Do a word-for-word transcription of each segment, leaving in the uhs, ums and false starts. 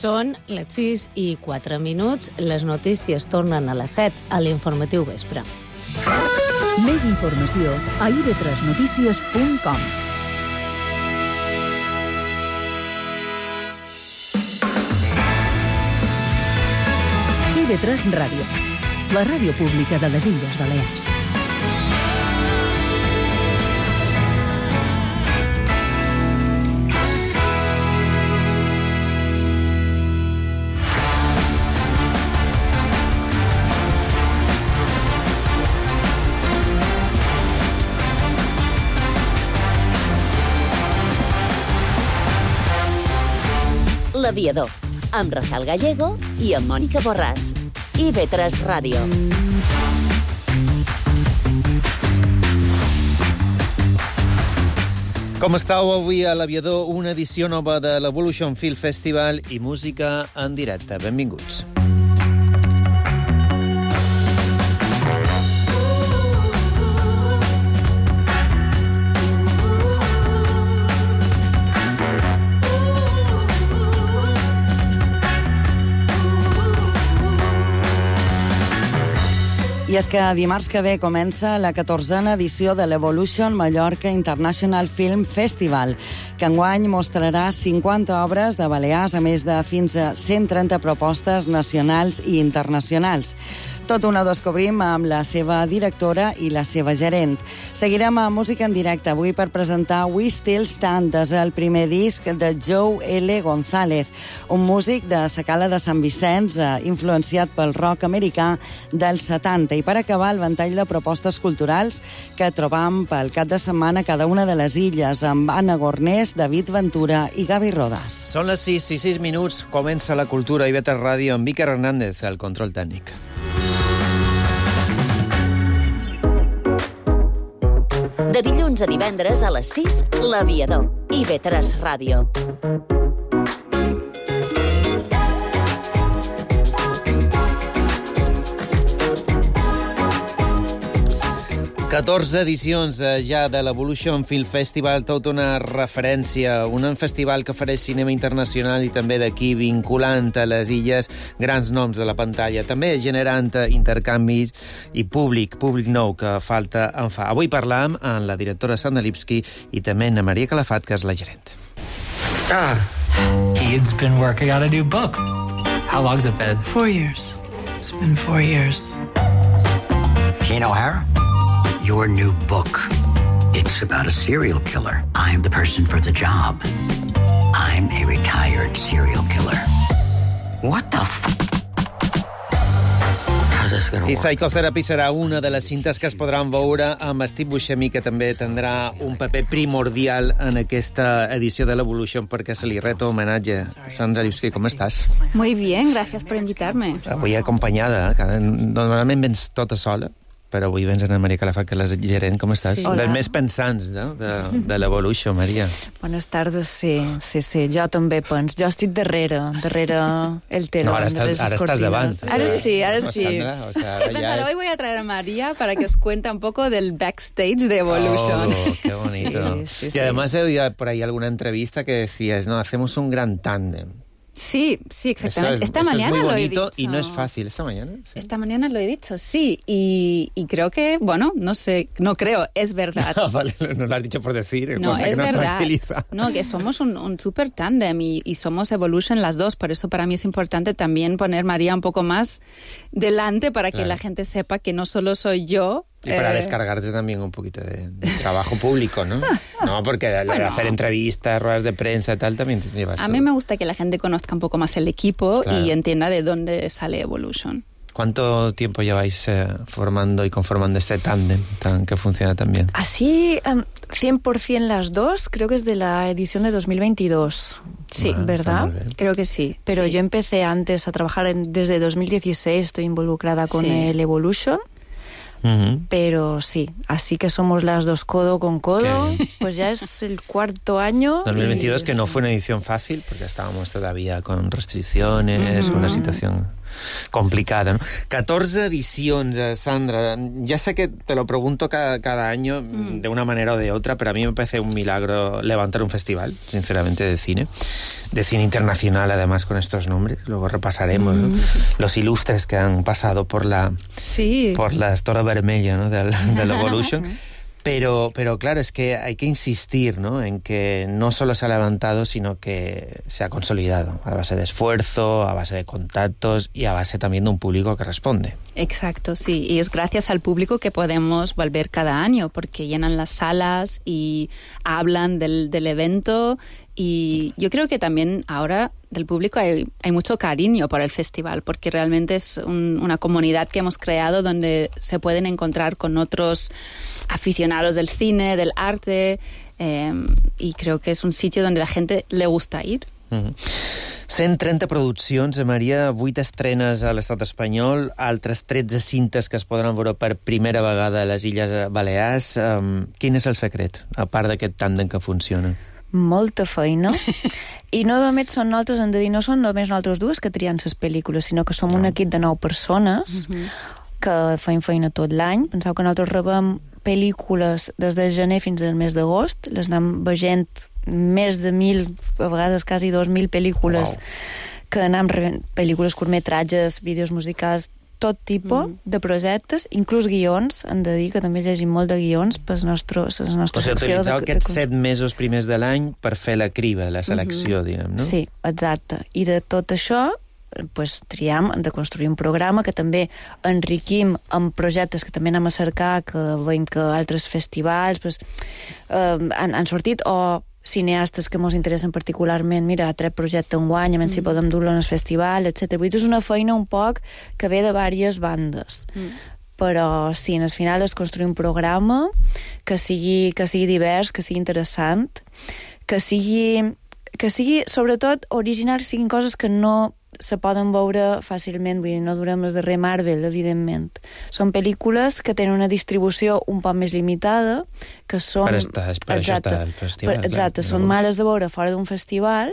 Són les sis i quatre minuts. Les notícies tornen a les set a l'informatiu vespre. Més informació a i ve tres notícies punt com. i ve tres Ràdio, la ràdio pública de les Illes Balears. L'Aviador, amb Rafael Gallego i amb Mònica Borràs. i ve tres Ràdio. Com estàu avui a l'Aviador? Una edició nova de l'Evolution Film Festival i música en directe. Benvinguts. I és que dimarts que ve comença la catorzena edició de l'Evolution Mallorca International Film Festival, que enguany mostrarà cinquanta obres de Balears, a més de fins a cent trenta propostes nacionals i internacionals. Tot ho descobrim amb la seva directora i la seva gerent. Seguirem a Música en directe avui per presentar We Still Stand, és el primer disc de Joe L. González, un músic de sa Cala de Sant Vicenç, influenciat pel rock americà dels setanta. I per acabar, el ventall de propostes culturals que trobam pel cap de setmana a cada una de les illes, amb Anna Gornés, David Ventura i Gavi Rodas. Són les sis i sis minuts, comença la cultura i ve tres Ràdio amb Víctor Hernández, el control tècnic. De dilluns a divendres a les sis, l'Aviador. i ve tres Ràdio. catorze edicions ja de l'Evolution Film Festival, tota una referència, un festival que ofereix cinema internacional i també d'aquí vinculant a les illes grans noms de la pantalla, també generant intercanvis i públic, públic nou que falta en fa. Avui parlam amb la directora Sandra Lipski i també amb Maria Calafat, que és la gerent. Ah, Keith's been working on a new book. How long's it been? Four years. It's been four years. Kane O'Hara? Your new book. It's about a serial killer. I'm the person for the job. I'm a retired serial killer. What the f***? How's this gonna I work? Psychotherapy serà una de les cintes que es podran veure amb Steve Buscemi, que també tindrà un paper primordial en aquesta edició de l'Evolution, perquè se li reto homenatge. Sandra Lipski, com estàs? Muy bien, gracias por invitarme. Avui acompanyada, eh? Normalment vens tota sola, però avui vens a Maria Calafat, que és la gerent. Com estàs? Sí. Dels més pensants, no? de, de l'Evolution, Maria. Bones tardes, sí, sí, sí. Jo també pens. Jo estic darrere, darrere el telón. No, ara estàs, ara estàs davant. Ahora sí, ahora no, sí. Sandra, o sea, ara Pensar, ya... hoy voy a traer a María para que os cuente un poco del backstage de Evolution. Oh, qué bonito. Sí, sí, y sí. además he oído por ahí alguna entrevista que decías, no, hacemos un gran tándem. Sí, sí, exactamente. Eso es, Esta eso mañana es muy lo he bonito dicho. y no es fácil. ¿Esta mañana? Sí. Esta mañana lo he dicho, sí. Y, y creo que, bueno, no sé, no creo, es verdad. Ah, vale, no lo has dicho por decir, No, cosa es que nos verdad. tranquiliza. No, que somos un, un super tándem y, y somos Evolution las dos. Por eso para mí es importante también poner María un poco más delante para que Claro. la gente sepa que no solo soy yo. Y para eh, descargarte también un poquito de, de trabajo público, ¿no? No, porque al Bueno. hacer entrevistas, ruedas de prensa y tal, también te llevas... A mí me gusta que la gente conozca un poco más el equipo Claro. y entienda de dónde sale Evolution. ¿Cuánto tiempo lleváis eh, formando y conformando este tándem tan, que funciona tan bien? Así, um, cien por ciento las dos, creo que es de la edición de dos mil veintidós. Sí, Bueno, ¿verdad? está muy bien. Creo que sí. Pero sí. yo empecé antes a trabajar en, desde dos mil dieciséis, estoy involucrada con Sí. el Evolution. Uh-huh. Pero sí, así que somos las dos codo con codo, okay. Pues ya es el cuarto año. dos mil veintidós, y... que no fue una edición fácil, porque estábamos todavía con restricciones, uh-huh. Una situación complicada, ¿no? catorce edicions, Sandra. Ya sé que te lo pregunto cada, cada año mm. de una manera o de otra, pero a mí me parece un milagro levantar un festival, sinceramente, de cine. De cine internacional, además, con estos nombres. Luego repasaremos, ¿no? Mm. Los ilustres que han pasado por la sí. por la Estora Vermella, ¿no? Del, del Evolution. Pero, pero claro, es que hay que insistir, ¿no? En que no solo se ha levantado, sino que se ha consolidado a base de esfuerzo, a base de contactos y a base también de un público que responde. Exacto, sí. Y es gracias al público que podemos volver cada año, porque llenan las salas y hablan del, del evento. Y yo creo que también ahora del público hay, hay mucho cariño por el festival, porque realmente es un, una comunidad que hemos creado donde se pueden encontrar con otros aficionados del cine, del arte, eh, y creo que es un sitio donde la gente le gusta ir. Mm-hmm. cent trenta produccions, Maria, vuit estrenes a l'estat espanyol, altres tretze cintes que es podran veure per primera vegada a les Illes Balears. Um, quin és el secret, a part d'aquest tàndem que funciona? Molta feina. I no només són nosaltres, hem de dir, no són només nosaltres dues que trien les pel·lícules, sinó que som no. un equip de nou persones uh-huh. que feim feina tot l'any. Penseu que nosaltres rebem pel·lícules des de gener fins al mes d'agost, les anem veient més de mil, a vegades quasi dos mil pel·lícules, wow. que anem rebent pel·lícules, curtmetratges, vídeos musicals, tot tipus mm. de projectes, inclús guions, hem de dir que també llegim molt de guions per la nostra, la nostra o sigui, secció. Utilitzeu de, aquests de... set mesos primers de l'any per fer la criba, la selecció, mm-hmm. diguem, no? Sí, exacte. I de tot això pues, triam de construir un programa que també enriquim amb projectes que també anem a cercar, que veiem que altres festivals pues, eh, han, han sortit, o cineastes que ens interessen particularment, mira, ha tret projecte un guany, a menys mm. si podem dur-lo en el festival, etcètera. Vull dir, és una feina un poc que ve de diverses bandes. Mm. Però sí, en el final és construir un programa que sigui, que sigui divers, que sigui interessant, que sigui, que sigui sobretot original, siguin coses que no se poden veure fàcilment, vull dir, no durem les darrer Marvel, evidentment. Són pel·lícules que tenen una distribució un poc més limitada, que són... Per, estar, per això està el festival. Per, exacte, clar, són males de veure fora d'un festival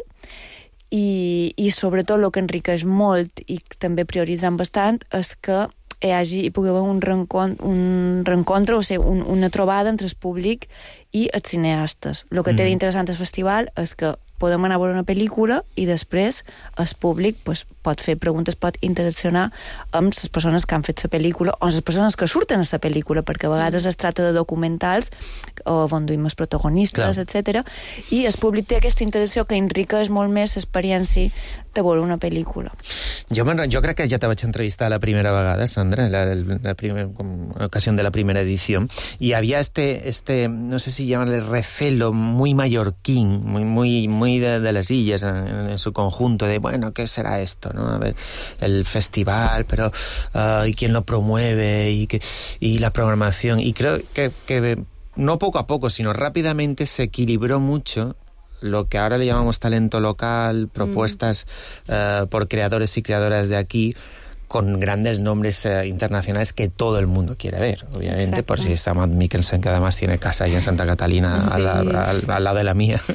i, i sobretot el que enriqueix molt i també prioritzant bastant és que hi hagi, hi pugui haver un reencontre, un reencontre o sigui, un, una trobada entre el públic i els cineastes. El que mm. té d'interessant el festival és que podem anar a veure una pel·lícula i després el públic pues, pot fer preguntes, pot interaccionar amb les persones que han fet la pel·lícula o les persones que surten a la pel·lícula, perquè a vegades es tracta de documentals o on duim els protagonistes, etcètera. I el públic té aquesta interacció que enriqueix molt més l'experiència de veure una pel·lícula. Jo, jo crec que ja te vaig entrevistar la primera vegada, Sandra, la, la primera ocasión de la primera edición, y había este, este no sé si llamarle recelo muy mallorquín, muy, muy, muy de, de las Illes en, en su conjunto, de, bueno, ¿qué será esto? ¿No? A ver, el festival, pero uh, ¿y quién lo promueve? Y, que, y la programación. Y creo que, que no poco a poco, sino rápidamente se equilibró mucho lo que ahora le llamamos talento local, propuestas mm. uh, por creadores y creadoras de aquí, con grandes nombres uh, internacionales que todo el mundo quiere ver, obviamente. Exacto. Por si está Matt Mikkelsen, que además tiene casa ahí en Santa Catalina, sí. al, al, al lado de la mía,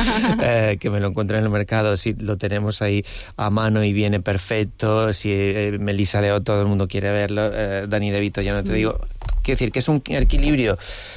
eh, que me lo encontré en el mercado, si lo tenemos ahí a mano y viene perfecto, si eh, Melissa Leo, todo el mundo quiere verlo, eh, Danny DeVito, ya no te mm. digo... Quiero decir que es un equilibrio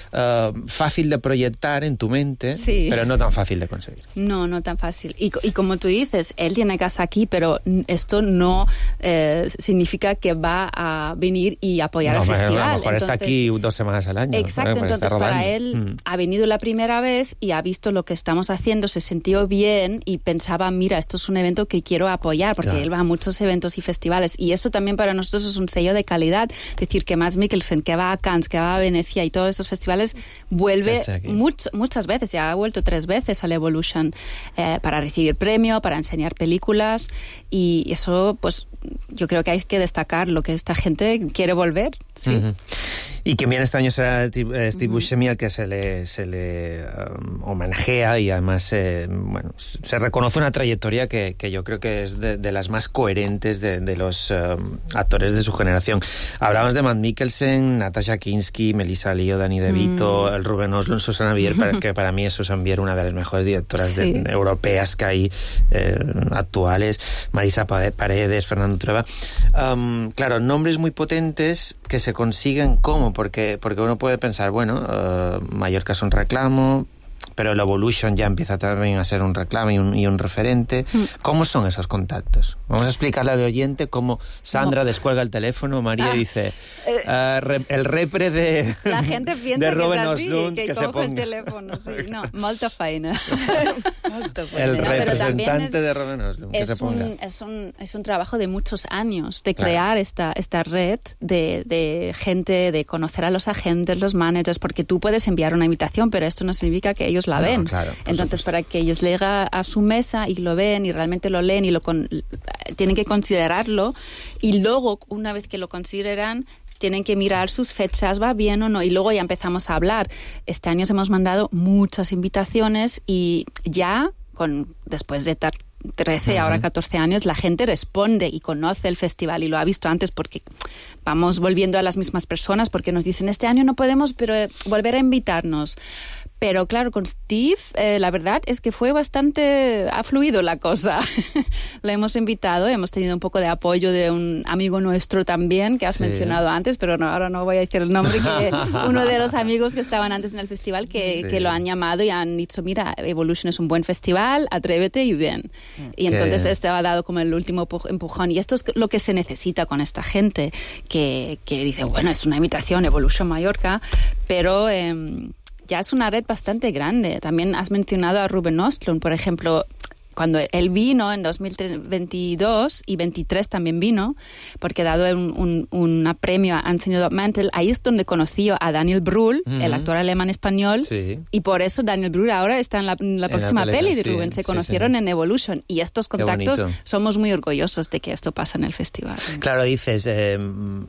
uh, fácil de proyectar en tu mente, sí. pero no tan fácil de conseguir. No, no tan fácil. Y, y como tú dices, él tiene casa aquí, pero esto no eh, significa que va a venir y apoyar no, el festival. A lo mejor entonces, está aquí dos semanas al año. Exacto, ¿no? entonces para él mm. ha venido la primera vez y ha visto lo que estamos haciendo, se sintió bien y pensaba, mira, esto es un evento que quiero apoyar, porque claro. él va a muchos eventos y festivales. Y eso también para nosotros es un sello de calidad. Es decir, que Mads Mikkelsen, que va a Cannes, que va a Venecia y todos estos festivales, vuelve much, muchas veces, ya ha vuelto tres veces al Evolution eh, para recibir premio, para enseñar películas, y eso, pues, yo creo que hay que destacar lo que esta gente quiere volver, sí. Uh-huh. Y quien viene este año será Steve uh-huh. Buscemi, al que se le, se le um, homenajea y además eh, bueno, se reconoce una trayectoria que, que yo creo que es de, de las más coherentes de, de los um, actores de su generación. Hablamos de Matt Mikkelsen, Natasha Natasha Kinski, Melissa Leo, Danny DeVito, mm. el Ruben Östlund, Susana Bier, que para mí es Susan Bier una de las mejores directoras sí. de, europeas que hay eh, actuales, Marisa Paredes, Fernando Trueba. Um, claro, nombres muy potentes que se consiguen, ¿cómo? Porque, porque uno puede pensar, bueno, uh, Mallorca es un reclamo, pero el Evolution ya empieza también a ser un reclamo y un, y un referente. Mm. ¿Cómo son esos contactos? Vamos a explicarle al oyente cómo Sandra no. descuelga el teléfono, María ah, dice, eh, uh, re, el repre de la gente piensa de Ruben que es así, Östlund, que, que coge se ponga. el teléfono. Sí, no, molta feina. El no, representante es, de Ruben Östlund, que es se ponga. Un, es, un, es un trabajo de muchos años, de crear claro. esta, esta red de, de gente, de conocer a los agentes, los managers, porque tú puedes enviar una invitación, pero esto no significa que ellos la ven. No, claro, entonces, para que ellos lleguen a su mesa y lo ven y realmente lo leen y lo con, tienen que considerarlo, y luego, una vez que lo consideran, tienen que mirar sus fechas, va bien o no, y luego ya empezamos a hablar. Este año hemos mandado muchas invitaciones y ya, con después de trece, uh-huh. ahora catorce años, la gente responde y conoce el festival y lo ha visto antes, porque vamos volviendo a las mismas personas, porque nos dicen, este año no podemos, pero volver a invitarnos. Pero claro, con Steve, eh, la verdad es que fue bastante... ha fluido la cosa. Lo hemos invitado, hemos tenido un poco de apoyo de un amigo nuestro también, que has sí. mencionado antes, pero no, ahora no voy a decir el nombre, que uno de los amigos que estaban antes en el festival, que, sí. que lo han llamado y han dicho, mira, Evolution es un buen festival, atrévete y ven. Y entonces que... este ha dado como el último empujón. Y esto es lo que se necesita con esta gente, que, que dice, bueno, es una invitación, Evolution Mallorca, pero... Eh, ya es una red bastante grande. También has mencionado a Ruben Östlund, por ejemplo, cuando él vino en dos mil veintidós y veintitrés también vino, porque dado un, un, un premio a Anthony Mantel, ahí es donde conocí a Daniel Brühl, uh-huh. el actor alemán-español, sí. y por eso Daniel Brühl ahora está en la, en la próxima en la peli de sí, Ruben. Se sí, conocieron sí. en Evolution, y estos contactos somos muy orgullosos de que esto pasa en el festival. Claro, dices, eh,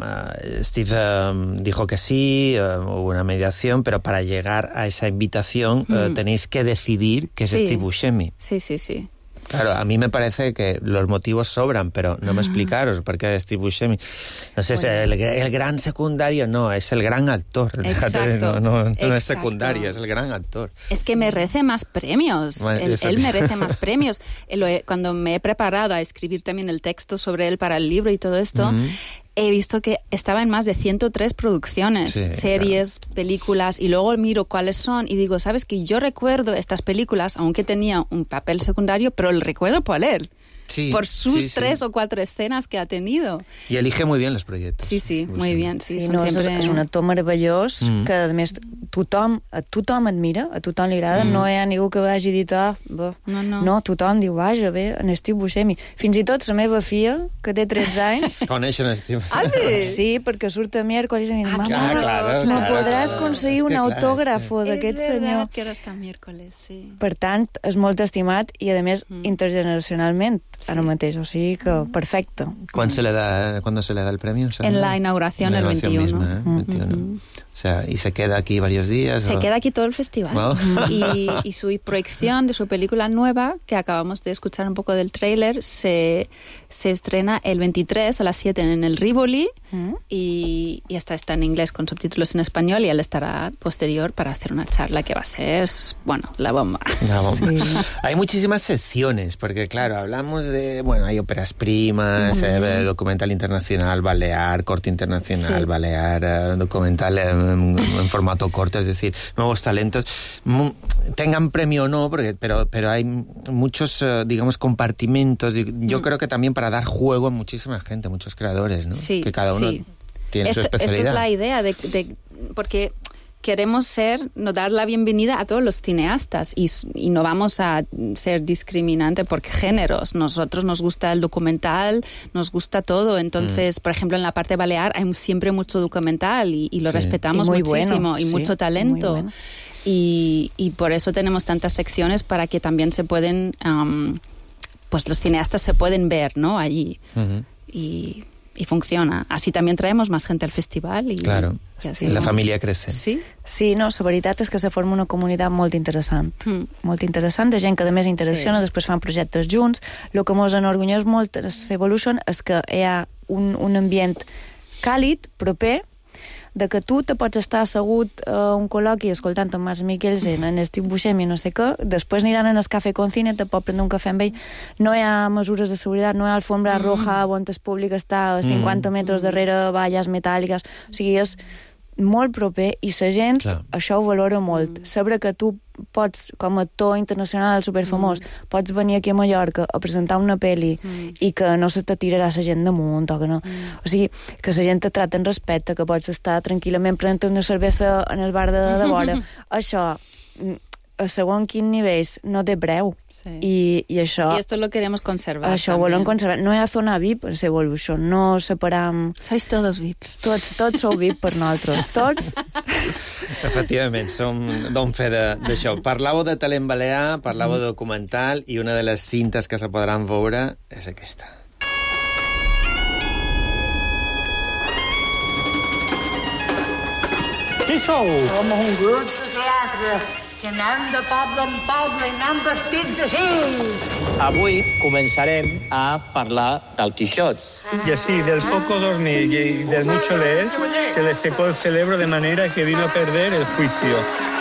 Steve um, dijo que sí, uh, hubo una mediación, pero para llegar a esa invitación uh, mm. tenéis que decidir que es sí. Steve Buscemi. Sí, sí, sí. Claro, a mí me parece que los motivos sobran, pero no me explicaros por qué Steve Buscemi. No sé, bueno. es el, el gran secundario, no, es el gran actor. Exacto. No, no, no Exacto. es secundario, es el gran actor. Es que merece más premios. Bueno, él, él merece más premios. Cuando me he preparado a escribir también el texto sobre él para el libro y todo esto, uh-huh. he visto que estaba en más de ciento tres producciones, sí, series, claro. películas, y luego miro cuáles son y digo, ¿sabes qué? Yo recuerdo estas películas, aunque tenía un papel secundario, pero el recuerdo por él. Sí, por sus sí, tres sí. o cuatro escenes que ha tenido. I elige muy bien els projectes. Sí, sí, pues muy sí. bien. Sí, sí, no, sempre... és un actor meravellós, mm. que a més tothom, a tothom admira, a tothom li agrada, mm. no hi ha ningú que vagi dit, ah, bo. no, no. no, tothom diu, vaja, bé, en Steve Buscemi. Fins i tot la meva filla, que té tretze anys... Coneixen Steve Buscemi. Ah, sí? Sí, perquè surt a miércoles i em diu, ah, mama, claro, claro, no claro, podràs claro. aconseguir un autògrafo clar, d'aquest senyor. senyor. És veritat que ara està miércoles, sí. Per tant, és molt estimat i, a més, mm. intergeneracionalment, sí. ara mateix, o sigui que perfecte. ¿Cuándo se le da, ¿cuándo se le da el premio? O sea, en la inauguración, la el veintiuno. Misma, ¿eh? veintiuno. Mm-hmm. O sea, ¿y se queda aquí varios días? Se o... queda aquí todo el festival. Wow. Y, y su proyección de su película nueva, que acabamos de escuchar un poco del tráiler, se, se estrena el veintitrés a las siete en el Rivoli, mm. y, y esta está en inglés con subtítulos en español, y él estará posterior para hacer una charla que va a ser, bueno, la bomba. La bomba. Sí. Hay muchísimas secciones, porque claro, hablamos de, bueno, hay óperas primas, mm. eh, documental internacional, balear, corte internacional, sí. balear, eh, documental en, en formato corto, es decir, nuevos talentos, tengan premio o no, porque, pero, pero hay muchos, eh, digamos, compartimentos, yo mm. creo que también para dar juego a muchísima gente, muchos creadores, ¿no? Sí, que cada uno sí. tiene esto, su especialidad. Esto es la idea, de, de porque queremos ser, no dar la bienvenida a todos los cineastas, y, y no vamos a ser discriminante por géneros. Nosotros nos gusta el documental, nos gusta todo. Entonces, mm. por ejemplo, en la parte balear hay siempre mucho documental y, y lo sí. respetamos y muchísimo, bueno, y sí, mucho talento. Bueno. Y, y por eso tenemos tantas secciones, para que también se pueden, um, pues los cineastas se pueden ver, ¿no? Allí. Uh-huh. Y... y funciona. Así también traemos más gente al festival. Y, claro, i sí, la família crece. Sí? Sí, no, la veritat és que se forma una comunitat molt interessant. Mm. Molt interessant, de gent que a més interacciona, sí. després fan projectes junts. El que mos enorgulleix molt a Evolution és que hi ha un, un ambient càlid, proper, de que tu te pots estar assegut a un col·loqui escoltant en Mads Mikkelsen, en Steve Buscemi, no sé què, després aniran en el cafè con cine, te pot prendre un cafè amb ell, no hi ha mesures de seguretat, no hi ha alfombra mm. roja on el públic està a cinquanta mm. metres darrere valles metàl·liques, o sigui, és molt proper i la gent Clar. Això ho valora molt. Mm. Saber que tu pots, com a actor internacional superfamós, mm. pots venir aquí a Mallorca a presentar una pel·li mm. i que no se te tirarà la gent damunt o que no. Mm. O sigui, que la gent te trata en respecte, que pots estar tranquil·lament prenent una cervesa en el bar de, de vora. Això, a segon quin nivells, no té preu. Sí. I, i això... I esto lo queremos conservar. Això ho volem conservar. No hi ha zona V I P, a Evolution. No separam... Sois todos V I Ps. Tots, tots sou V I P per nosaltres. Tots. Efectivament, som don fe d'això. Parlàveu de talent balear, parlàveu de documental, i una de les cintes que se podran veure és aquesta. Qui sou? Som un grup de teatre que anem de poble en poble i anem vestits així. Avui començarem a parlar del Quixot. Y así, del poco dormir y del mucho leer, se le secó el cerebro de manera que vino a perder el juicio.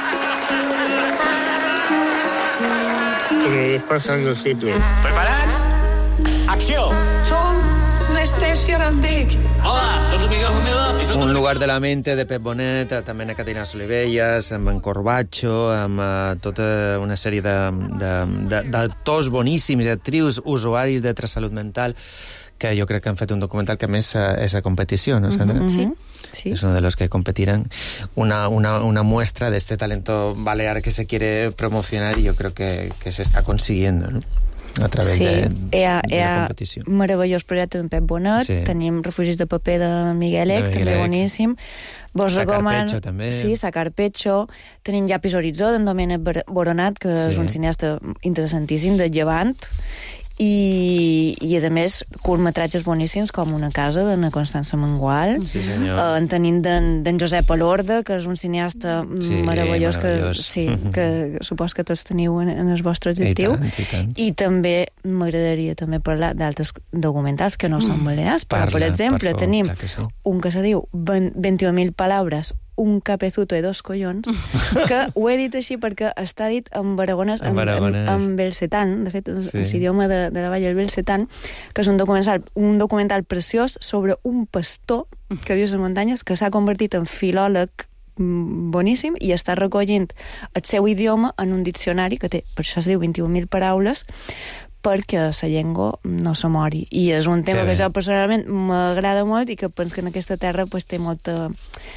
I després són los sitios. Preparats? Acció! Som l'Espècia Randic. Hola, soc Miguel Romero. Un lugar de la mente de Pep Bonet, també en Caterina Solivelles, amb en Corbacho, amb uh, tota una sèrie d'actors boníssims, actrius, usuaris de Trasalut Mental, que jo crec que han fet un documental que a més és a competició, ¿no, Sandra? Mm-hmm. Sí. Sí. Es uno de los que competirán. Una, una, una muestra de este talento balear que se quiere promocionar y yo creo que, que se está consiguiendo, ¿no? A través sí, de, hi ha, de hi ha la competició. Meravellós projecte d'en Pep Bonet, sí. Tenim Refugis de paper de Miguel Ek, també boníssim. Vos recoman... Sacar també. Sí, Sacar Pecho. Tenim Llapis Horitzó, d'en Domènec Boronat, que sí. és un cineasta interessantíssim, de Llevant. I, i a més curtmetratges boníssims com Una casa d'Anna Constança Mengual, sí, senyor. Eh, en tenim d'en Josep Alorda, que és un cineasta sí, meravellós, meravellós. Que, sí, que supos que tots teniu en, en el vostre objectiu. I tant, i tant. I també m'agradaria també parlar d'altres documentals que no són balears, però Parla, per exemple per favor, tenim que sí. un que se diu vint-i-un mil palabres, un capezuto de dos collons, que ho he dit així perquè està dit en baragones, en, en, en belcetan, de fet, sí. l'idioma de, de la vall del belcetan, que és un documental, un documental preciós sobre un pastor que viu a les muntanyes, que s'ha convertit en filòleg boníssim i està recollint el seu idioma en un diccionari que té, per això es diu vint-i-un mil paraules, perquè la llengua no se mori. I és un tema que, que jo personalment m'agrada molt i que penso que en aquesta terra pues, té molta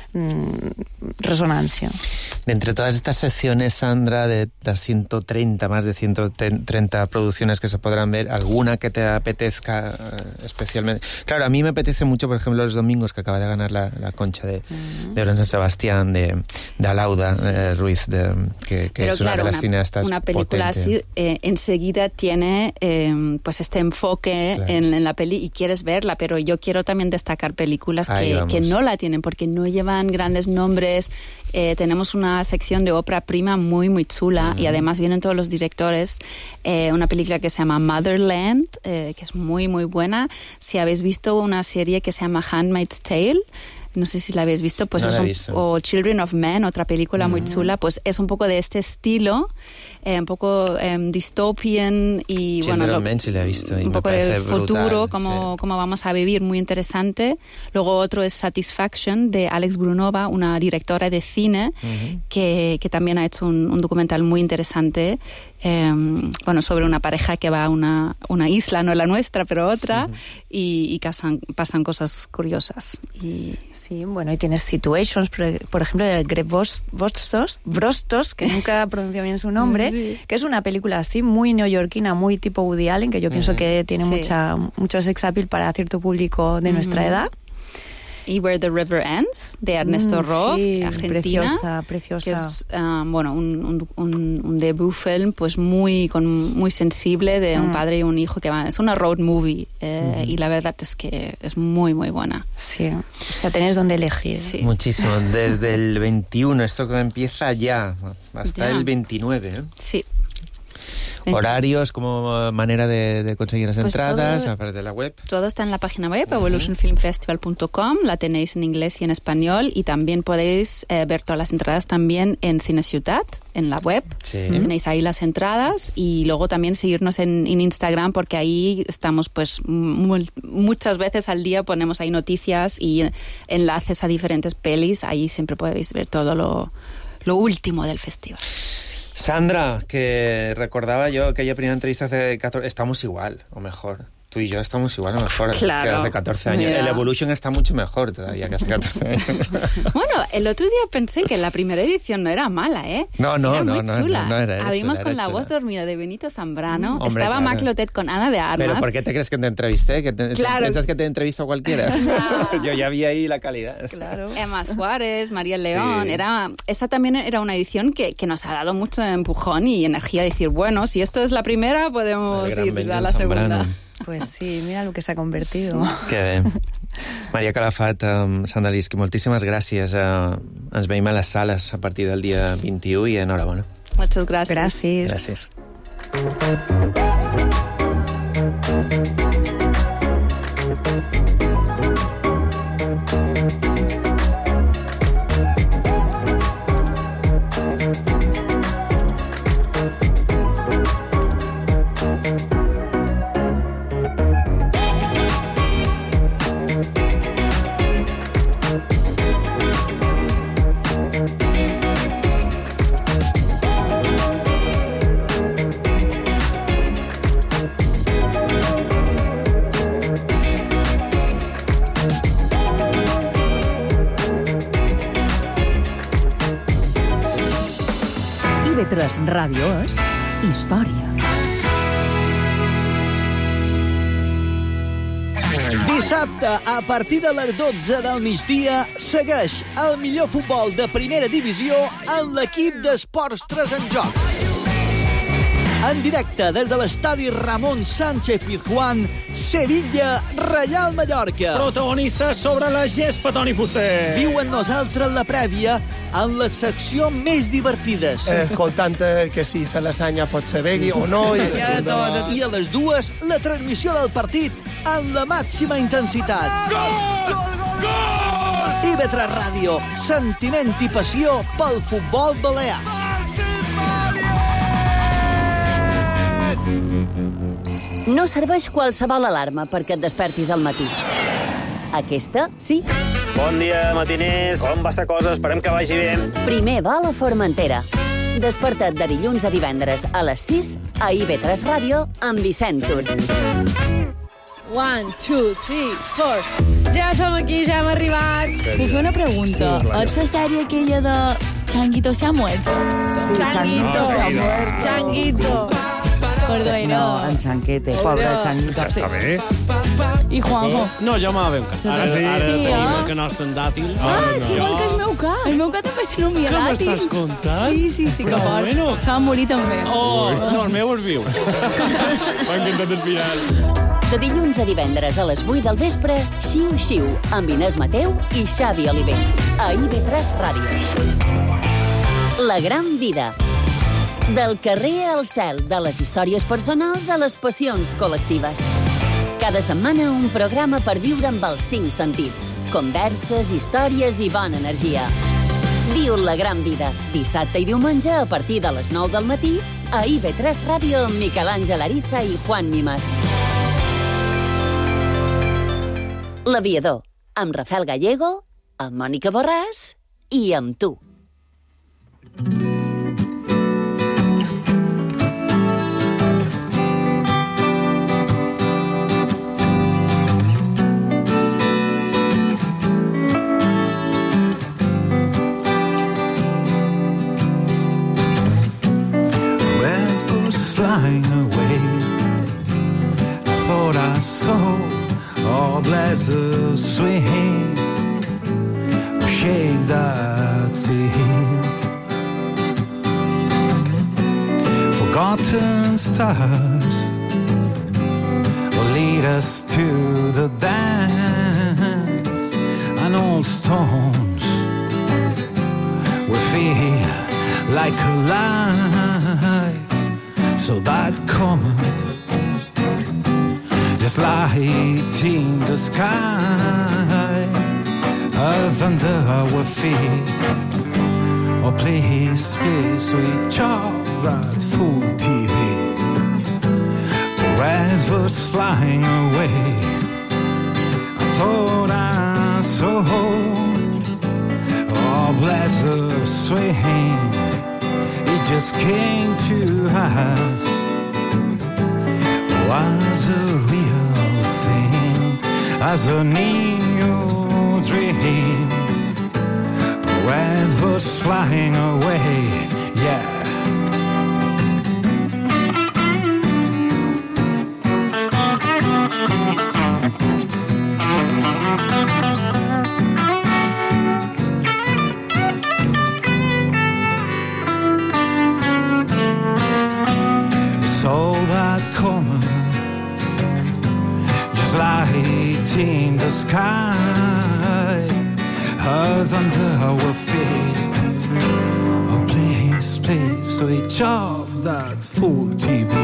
mm, resonancia. Entre todas estas secciones, Sandra, de las ciento treinta, más de ciento treinta producciones que se podrán ver, ¿alguna que te apetezca especialmente? Claro, a mí me apetece mucho, por ejemplo, Los domingos, que acaba de ganar la, la concha de, mm. de Oro San Sebastián, de, de Alauda sí. eh, Ruiz, de, que, que Pero es una claro, de las una, cineastas una película potente. así eh, enseguida tiene eh, pues este enfoque claro. en, en la peli y quieres verla, pero yo quiero también destacar películas que, que no la tienen porque no llevan grandes nombres. Eh, tenemos una sección de ópera prima muy, muy chula uh-huh. y además vienen todos los directores. Eh, una película que se llama Motherland, eh, que es muy, muy buena. Si habéis visto una serie que se llama Handmaid's Tale, no sé si la habéis visto, pues no es un, o Children of Men, otra película uh-huh. muy chula, pues es un poco de este estilo, eh, un poco eh, dystopian y Children bueno, of Men sí la he visto y un me poco de brutal, futuro, cómo, sí. cómo vamos a vivir, muy interesante. Luego otro es Satisfaction de Alex Brunova, una directora de cine uh-huh. que, que también ha hecho un, un documental muy interesante. Eh, bueno, sobre una pareja que va a una, una isla, no la nuestra, pero otra, uh-huh. y, y casan, pasan cosas curiosas. Y... Sí, bueno, y tienes Situations, por, por ejemplo, de Greg Brostos, Brostos, que nunca pronuncio bien su nombre, sí. que es una película así muy neoyorquina, muy tipo Woody Allen, que yo uh-huh. pienso que tiene sí. mucha, mucho sex appeal para cierto público de uh-huh. nuestra edad. Y Where the River Ends, de Ernesto mm, Roth, sí, Argentina. Preciosa, preciosa. Que es, uh, bueno, un, un, un debut film pues muy, con, muy sensible de un mm. padre y un hijo que van... Es una road movie eh, mm. y la verdad es que es muy, muy buena. Sí, o sea, tenés donde elegir. Sí. Muchísimo. Desde el veintiuno, esto que empieza ya, hasta ya. el veintinueve, ¿eh? Sí. Horarios, como manera de, de conseguir las Pues entradas, todo- a través de la web. Todo está en la página web, evolution film festival punto com, la tenéis en inglés y en español, y también podéis eh, ver todas las entradas también en Cine Ciutat, en la web. Sí. Tenéis ahí las entradas, y luego también seguirnos en, en Instagram, porque ahí estamos pues mu- muchas veces al día, ponemos ahí noticias y enlaces a diferentes pelis. Ahí siempre podéis ver todo lo, lo último del festival. Sandra, que recordaba yo aquella primera entrevista hace catorce... Estamos igual, o mejor. Tú y yo estamos igual o mejor Claro. que hace catorce años. Mira. El Evolution está mucho mejor todavía que hace catorce años. Bueno, el otro día pensé que la primera edición no era mala, ¿eh? No, no, era no, muy no, chula. no, no, era- era Abrimos chula, con era La chula. voz dormida de Benito Zambrano. Hombre, Estaba claro. Mac Lotet con Ana de Armas. ¿Pero por qué te crees que te entrevisté? ¿Que te, Claro. ¿Piensas que te entrevistó cualquiera? Ah. Yo ya vi ahí la calidad. Claro. Emma Suárez, María León. Sí. Era, esa también era una edición que, que nos ha dado mucho empujón y energía. Decir, bueno, si esto es la primera, podemos El gran ir Benito a la segunda. Zambrano. Pues sí, mira lo que s'ha convertido. Que bé. Maria Calafat, um, Sandalischi, moltíssimes gràcies. Uh, ens veiem a les sales a partir del dia vint-i-u i enhorabona. Muchas gracias. Gràcies. Gràcies. I V tres Ràdio és història. Dissabte, a partir de les dotze del migdia, segueix el millor futbol de primera divisió en l'equip d'Esports tres en Joc. En directe des de l'estadi Ramon Sánchez Pizjuán, Sevilla, Reial Mallorca. Protagonistes sobre la gespa, Toni Fuster. Viu amb nosaltres la prèvia en la secció més divertides. Escoltant que si se l'asanya pot ser begui o no. I... I a les dues, la transmissió del partit amb la màxima intensitat. Gol! Gol! I V tres Ràdio, sentiment i passió pel futbol balear. No serveix qualsevol alarma perquè et despertis al matí. Aquesta, sí. Bon dia, matiners. Com va la cosa? Esperem que vagi bé. Primer va a la Formentera. Desperta't de dilluns a divendres a les sis a I V tres Ràdio amb Vicent Tur. One, two, three, four. Ja som aquí, ja hem arribat. Puc fer una pregunta? Sí, clar. És la sèrie aquella de Changuito se ha muerto? Sí, Changuito se ha muerto. Changuito. Perdó, era... No, en Chanquete, pobre Pobre. Changuito. Està bé. I Juanjo. No, jo m'ha ben Ara Ara, sí. ara Sí, tenim eh? el canasta en dàtil. Ah, igual que el meu cap. El meu cap també se nomia Què dàtil. m'estàs contant? Sí, sí, sí, que Però fort. bueno. Se va morir també. Oh, no, el meu és viu. M'ha encantat el final. De dilluns a divendres a les vuit del vespre, Xiu Xiu, amb Inés Mateu i Xavi Oliver. A I V tres Ràdio. La gran vida. Del carrer al cel, de les històries personals a les passions col·lectives. Cada setmana un programa per viure amb els cinc sentits. Converses, històries i bona energia. Viu la gran vida, dissabte i diumenge a partir de les nou del matí a I V tres Ràdio amb Miquel Àngel Ariza i Juan Mimas. L'Aviador, amb Rafael Gallego, amb Mònica Borràs i amb tu. Flying away, I thought I saw all blazes swing, shake that silk. Forgotten stars will lead us to the dance, and old stones will feel like alive. So that comet, just lighting the sky, earth under our feet. Oh, please, please, switch off that full T V. Red birds flying away. I thought I saw, oh, blessed swing. It just came to us. Was a real thing, as a new dream. Red birds flying away, yeah. So that comet, just lighting the sky, earth under our feet. Oh, please, please, switch off that full T V.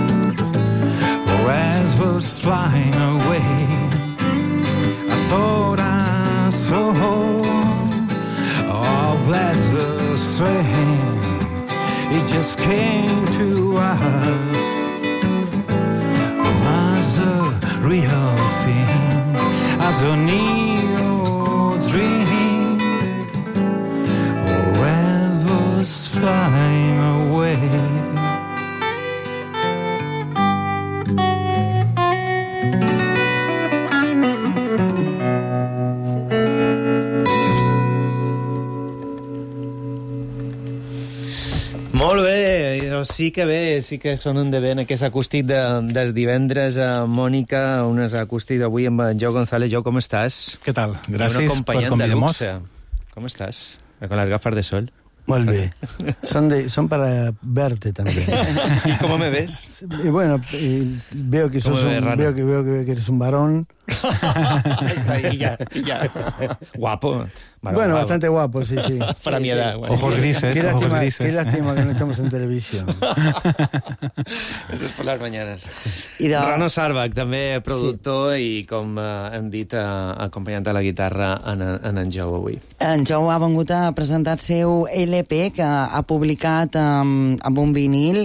Red birds flying away. I thought I saw, oh, blessed swing. It just came to us. As a real thing, as a new dream. Red birds flying away. Molt bé, sí que bé, sí que sonen de bé en aquest acústic de, des divendres a Mònica, unes acústics avui amb en Joe González. Joe, com estàs? Què tal? Gràcies per convidar-nos. Com estàs? Con les gafes de sol. Molt bé. Son, de, son para verte también. ¿Y cómo me ves? Y bueno, y veo que sos un, veo que veo que eres un varón. y ya, y ya. Guapo. Bueno, bueno, bastante guapo, sí, sí. Para sí, mi edad. Sí. Ojos grises, qué ojos lástima, grises. Qué lástima que no estamos en televisión. Eso es por las mañanes. I de... Rano Sarbac, també productor sí. I, com eh, hem dit, eh, acompanyant a la guitarra en, en en Joe avui. En Joe ha vengut a presentar el seu L P, que ha publicat um, amb un vinil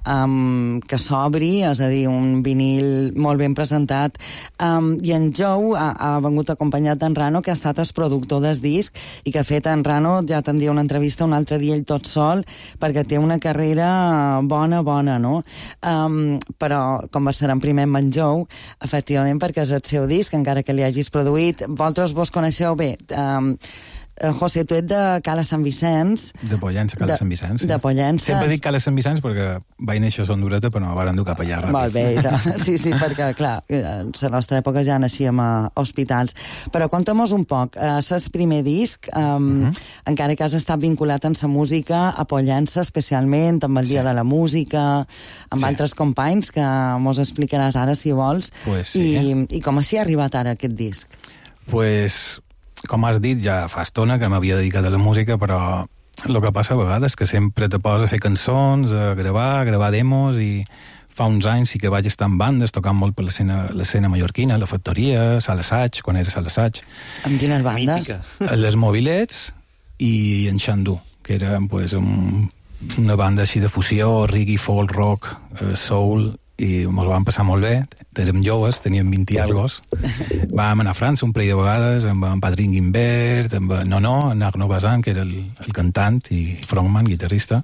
um, que s'obri, és a dir, un vinil molt ben presentat. Um, I en Joe ha, ha vengut acompanyat d'en Rano, que ha estat el productor del disc, i que ha fet en Rano, ja tindria una entrevista un altre dia ell tot sol, perquè té una carrera bona, bona, no? Um, però conversarem primer amb en Joe, efectivament, perquè és el seu disc, encara que li hagis produït. Vosaltres vos coneixeu bé. Um, José, tu ets de Cala Sant Vicenç. De Pollença, Cala Sant Vicenç. Sí. De Pollença. Sempre dic Cala Sant Vicenç perquè vaig néixer a Sondureta, però no van dur cap allà ràpid. Molt bé, sí, sí, perquè, clar, en la nostra època ja naixíem a hospitals. Però conta'm-nos un poc, és el primer disc, um, uh -huh. encara que has estat vinculat en la música, a Pollença especialment, amb el Dia sí. de la Música, amb sí. altres companys, que mos explicaràs ara, si vols. Pues sí. I, I com així ha arribat ara aquest disc? Pues... Com has dit, ja fa estona que m'havia dedicat a la música, però el que passa a vegades que sempre te poses a fer cançons, a gravar, a gravar demos, i fa uns anys sí que vaig estar en bandes, tocant molt per l'escena mallorquina, la Factoria, Sala Assaig, quan era Sala Assaig. Amb quines bandes? Mítica. Les Mobilets i en Xandú, que era pues, un, una banda així de fusió, reggae, folk, rock, eh, soul, i ens vam passar molt bé. Érem joves, teníem vint i algos. Vam anar a França un parell de vegades amb en Patrick Guimbert, amb No No, en Arno Bazan, que era el, el cantant i frontman, guitarrista,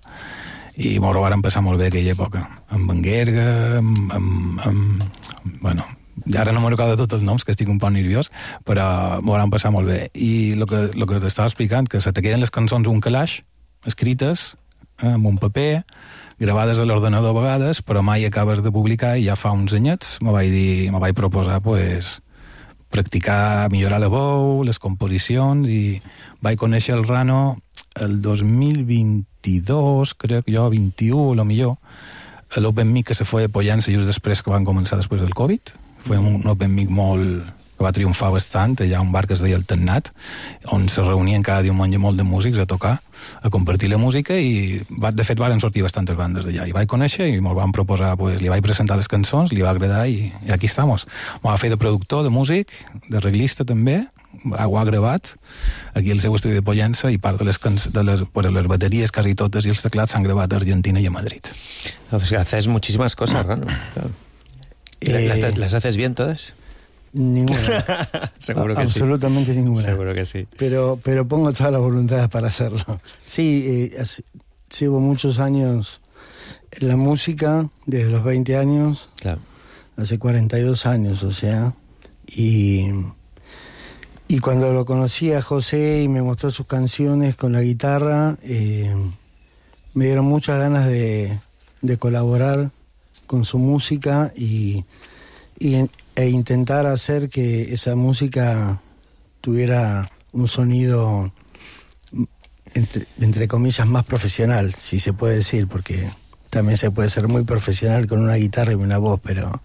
i ens ho vam passar molt bé aquella època. Amb en Guerga, amb... amb, amb bueno, ara no me'n recordo de tots els noms, que estic un poc nerviós, però m'ho vam passar molt bé. I el que, lo que t'estava explicant, que se te queden les cançons un calaix, escrites, eh, amb un paper, gravades a l'ordenador a vegades, però mai acabes de publicar, i ja fa uns anyets me vaig dir, me vaig proposar pues, practicar, millorar la veu, les composicions, i vaig conèixer el Rano el dos mil vint-i-dos, crec jo, vint-i-u, a lo millor, a l'Open Mic que se feia a Pollença just després que van començar després del Covid. Fue un Open Mic molt... que va triomfar bastant. Allà un bar que es deia El Tannat, on se reunien cada diumenge molt de músics a tocar, a compartir la música, i va, de fet varen sortir bastantes bandes d'allà. I vaig conèixer i me'l van proposar, pues, li vaig presentar les cançons, li va agradar i, i aquí estamos. M'ho va fer de productor, de músic, d'arreglista també, ho ha gravat aquí al seu estudi de Pollença, i part de les, de les, pues, les bateries quasi totes i els teclats s'han gravat a Argentina i a Madrid. O sea, haces muchísimas cosas, Rano. Claro. Eh, ¿Las, ¿Las haces bien todas? Ninguna. Seguro que Absolutamente sí. ninguna. Seguro que sí. Pero, pero pongo todas las voluntades para hacerlo. Sí, eh, hace, llevo muchos años en la música, desde los veinte años, claro. Hace cuarenta y dos años, o sea, y, y cuando lo conocí a José y me mostró sus canciones con la guitarra, eh, me dieron muchas ganas de, de colaborar con su música y, y e intentar hacer que esa música tuviera un sonido, entre, entre comillas, más profesional, si se puede decir, porque también se puede ser muy profesional con una guitarra y una voz, pero...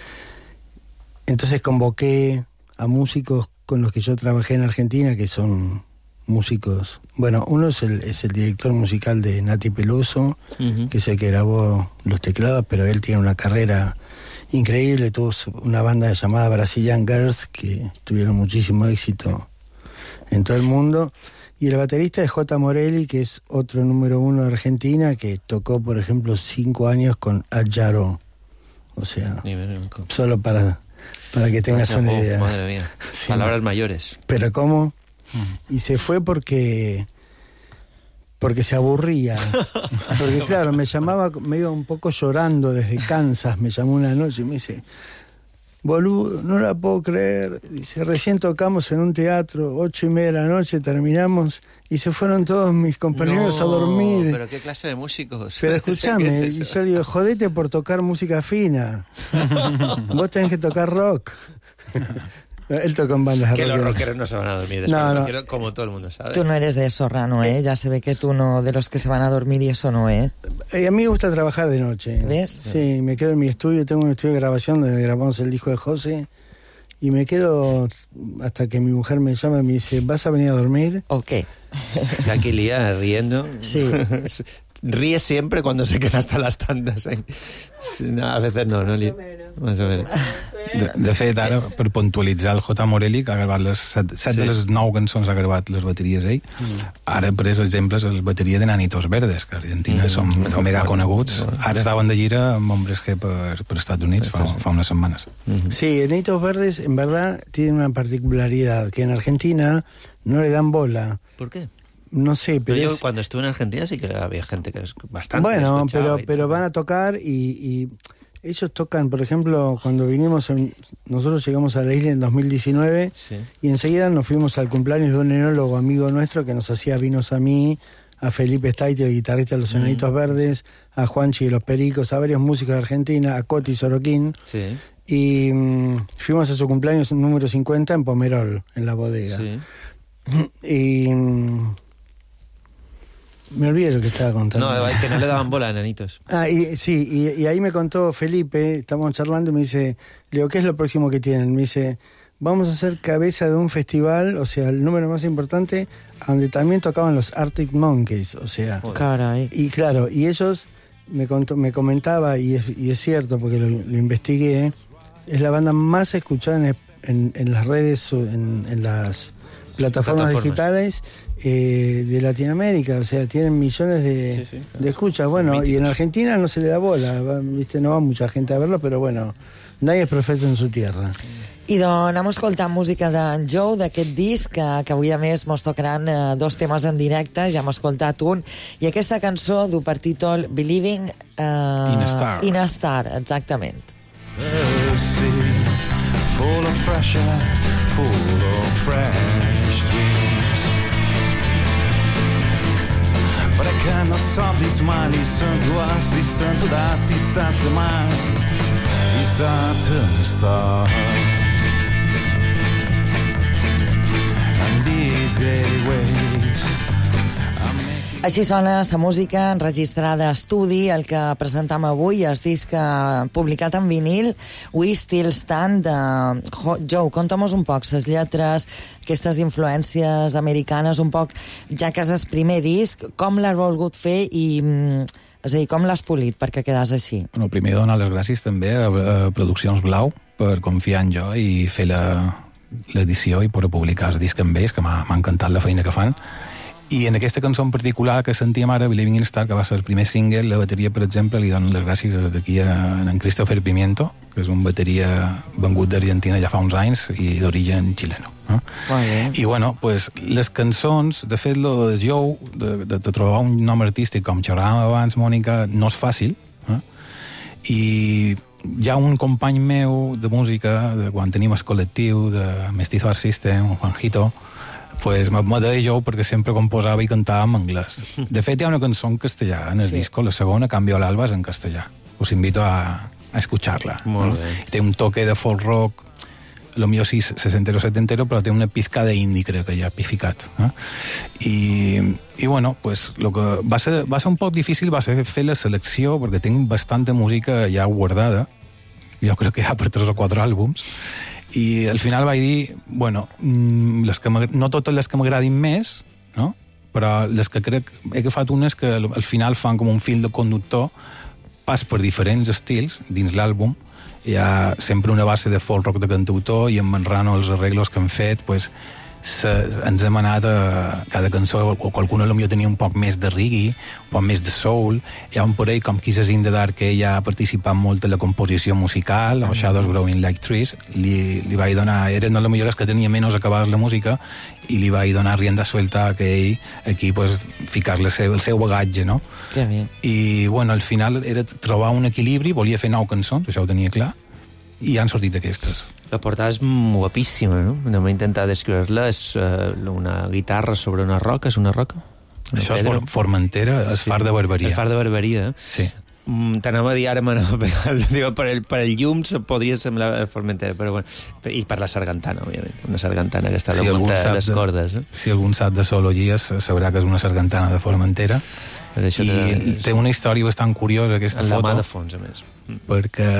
Entonces convoqué a músicos con los que yo trabajé en Argentina, que son músicos... Bueno, uno es el, es el director musical de Nati Peluso, uh-huh. que es el que grabó los teclados, pero él tiene una carrera increíble, tuvo una banda llamada Brazilian Girls, que tuvieron muchísimo éxito en todo el mundo. Y el baterista es J. Morelli, que es otro número uno de Argentina, que tocó, por ejemplo, cinco años con Al Jarreau. O sea, solo para, para que tengas una idea. Madre mía, sí, palabras mayores. Pero ¿cómo? Y se fue porque... porque se aburría. Porque claro, me llamaba, me iba un poco llorando desde Kansas, me llamó una noche y me dice, boludo, no la puedo creer. Dice, recién tocamos en un teatro, ocho y media de la noche, terminamos y se fueron todos mis compañeros no, a dormir. Pero qué clase de músicos. Pero escúchame, es y yo le digo, jodete por tocar música fina. Vos tenés que tocar rock. Él toca en bandas de que rock. los rockeros no se van a dormir después no, no. Como todo el mundo sabe. Tú no eres de eso, Rano, ¿eh? Ya se ve que tú no, de los que se van a dormir y eso no, ¿eh? eh a mí me gusta trabajar de noche. ¿Ves? Sí, me quedo en mi estudio, tengo un estudio de grabación donde grabamos el disco de José y me quedo hasta que mi mujer me llama y me dice, ¿vas a venir a dormir? Ok. Está aquí Lía riendo. Sí. Ríe siempre cuando se queda hasta las tantas. Eh? No, a veces no, no, Lía. Más o menos. De, de fet, ara, per puntualitzar, el J. Morelli, que ha gravat les set, set sí. de les nou cançons, ha gravat les bateries ell. Mm. Ara, per exemples, la bateria de Nanitos Verdes, que a Argentina mm. són mm. mega coneguts. Ara estaven de gira amb Hombres G per, per Estats Units fa, fa unas semanas. Mm. Sí, Nanitos Verdes, en verdad, tiene una particularidad, que en Argentina no le dan bola. ¿Por qué? No sé, pero, pero yo es... cuando estuve en Argentina sí que había gente que es bastante bueno, pero, pero van a tocar y... y ellos tocan, por ejemplo, cuando vinimos, en, nosotros llegamos a la isla en dos mil diecinueve sí. y enseguida nos fuimos al cumpleaños de un enólogo amigo nuestro que nos hacía vinos a mí, a Felipe Staiti, el guitarrista de los Enanitos mm. Verdes, a Juanchi de los Pericos, a varios músicos de Argentina, a Coti Soroquín. Sí. Y um, fuimos a su cumpleaños número cincuenta en Pomerol, en la bodega. Sí. Y... Um, me olvidé lo que estaba contando. No, que no le daban bola a Enanitos. Ah, y, sí, y, y ahí me contó Felipe, estábamos charlando y me dice, le digo, ¿qué es lo próximo que tienen? Me dice, vamos a hacer cabeza de un festival, o sea, el número más importante, donde también tocaban los Arctic Monkeys, o sea. Caray. Y claro, y ellos, me, contó, me comentaba, y es, y es cierto porque lo, lo investigué, es la banda más escuchada en, en, en las redes, en, en las plataformas, plataformas. digitales, Eh, de Latinoamérica, o sea, tienen millones de, sí, sí, claro. de escuchas. Bueno, y en Argentina no se le da bola, va, viste, no va mucha gente a verlo, però bueno, nadie és profeta en su tierra. I doncs anem escoltant música d'en Joe, d'aquest disc, que, que avui a més mos tocaran eh, dos temes en directe, ja hem escoltat un, i aquesta cançó du per títol Believing eh, in a Star. In a Star, exactament. Full of fresh air, full of fresh dreams. But I cannot stop this smile. Listen to us, listen to that. Is that the mind? Is that a star? And these gray waves are making Així sona la música enregistrada a estudi, el que presentam avui, el disc publicat en vinil, We Still Stand, de Joe. Conta'm-nos un poc les lletres, aquestes influències americanes, un poc, ja que és el primer disc, com l'has volgut fer i, és a dir, com l'has polit perquè quedàs així? Bueno, primer donar les gràcies també a, a Produccions Blau per confiar en jo i fer l'edició i poder publicar el disc amb ells, que m'ha encantat la feina que fan. I en aquesta cançó en particular que sentíem ara, Believing in Star, que va ser el primer single, la bateria, per exemple, li donen les gràcies d'aquí a en Christopher Pimiento, que és un bateria vengut d'Argentina ja fa uns anys i d'origen xileno. No? I bueno, pues, les cançons, de fet, lo de Joe, de, de, de trobar un nom artístic com xerràvem abans, Mònica, no és fàcil, eh? I hi ha un company meu de música, de quan tenim el col·lectiu de Mestizo Art System, Juanjito, pues me deia jo perquè sempre composava i cantava en anglès. De fet, hi ha una cançó en castellà en el sí. disco, la segona, Cambio l'alba, és en castellà. Us invito a, a escuchar-la. Molt bé. Té un toque de folk rock, lo millor sí, sesentero, setentero, però té una pizca d'indie, crec que hi ha pificat. Eh? I, i bueno, pues, lo que va ser, va ser un poc difícil va ser fer la selecció, perquè tinc bastanta música ja guardada, jo crec que hi ha per tres o quatre àlbums, i al final vaig dir, bueno, les que no totes les que m'agradin més, no? Però les que crec, he agafat unes que al final fan com un fil de conductor, pas per diferents estils dins l'àlbum. Hi ha sempre una base de folk rock de cantautor i en Manrano els arreglos que han fet, pues, se, ens hem anat a cada cançó, o qualcuna potser tenia un poc més de reggae, un poc més de soul. Hi ha un parell com Kisses in the Dark que ella ha participat molt en la composició musical, o Shadows Growing Like Trees. Li, li vaig donar, eren les millors que tenia menys acabades la música, i li vaig donar rienda suelta a que ell aquí pues, ficar el seu, el seu bagatge, no? Que bé. I bueno, al final era trobar un equilibri, volia fer nou cançons, això ho tenia clar, i han sortit aquestes. La portada és guapíssima, no? Anem a intentar descriure-la. És uh, una guitarra sobre una roca, és una roca? Una Això pedra. És Formentera, és sí. Far de Barberia. El Far de Barberia. Sí. Mm, T'anava a dir, ara m'anava a pegar, digo, per, el, per el llum podria semblar Formentera, però bueno, i per la sargantana, òbviament, una sargantana que està si damunt de les cordes. Eh? Si algun sap de zoologies sabrà que és una sargantana de Formentera, i te... té una història bastant curiosa aquesta en foto. En la mà de fons, a més. Perquè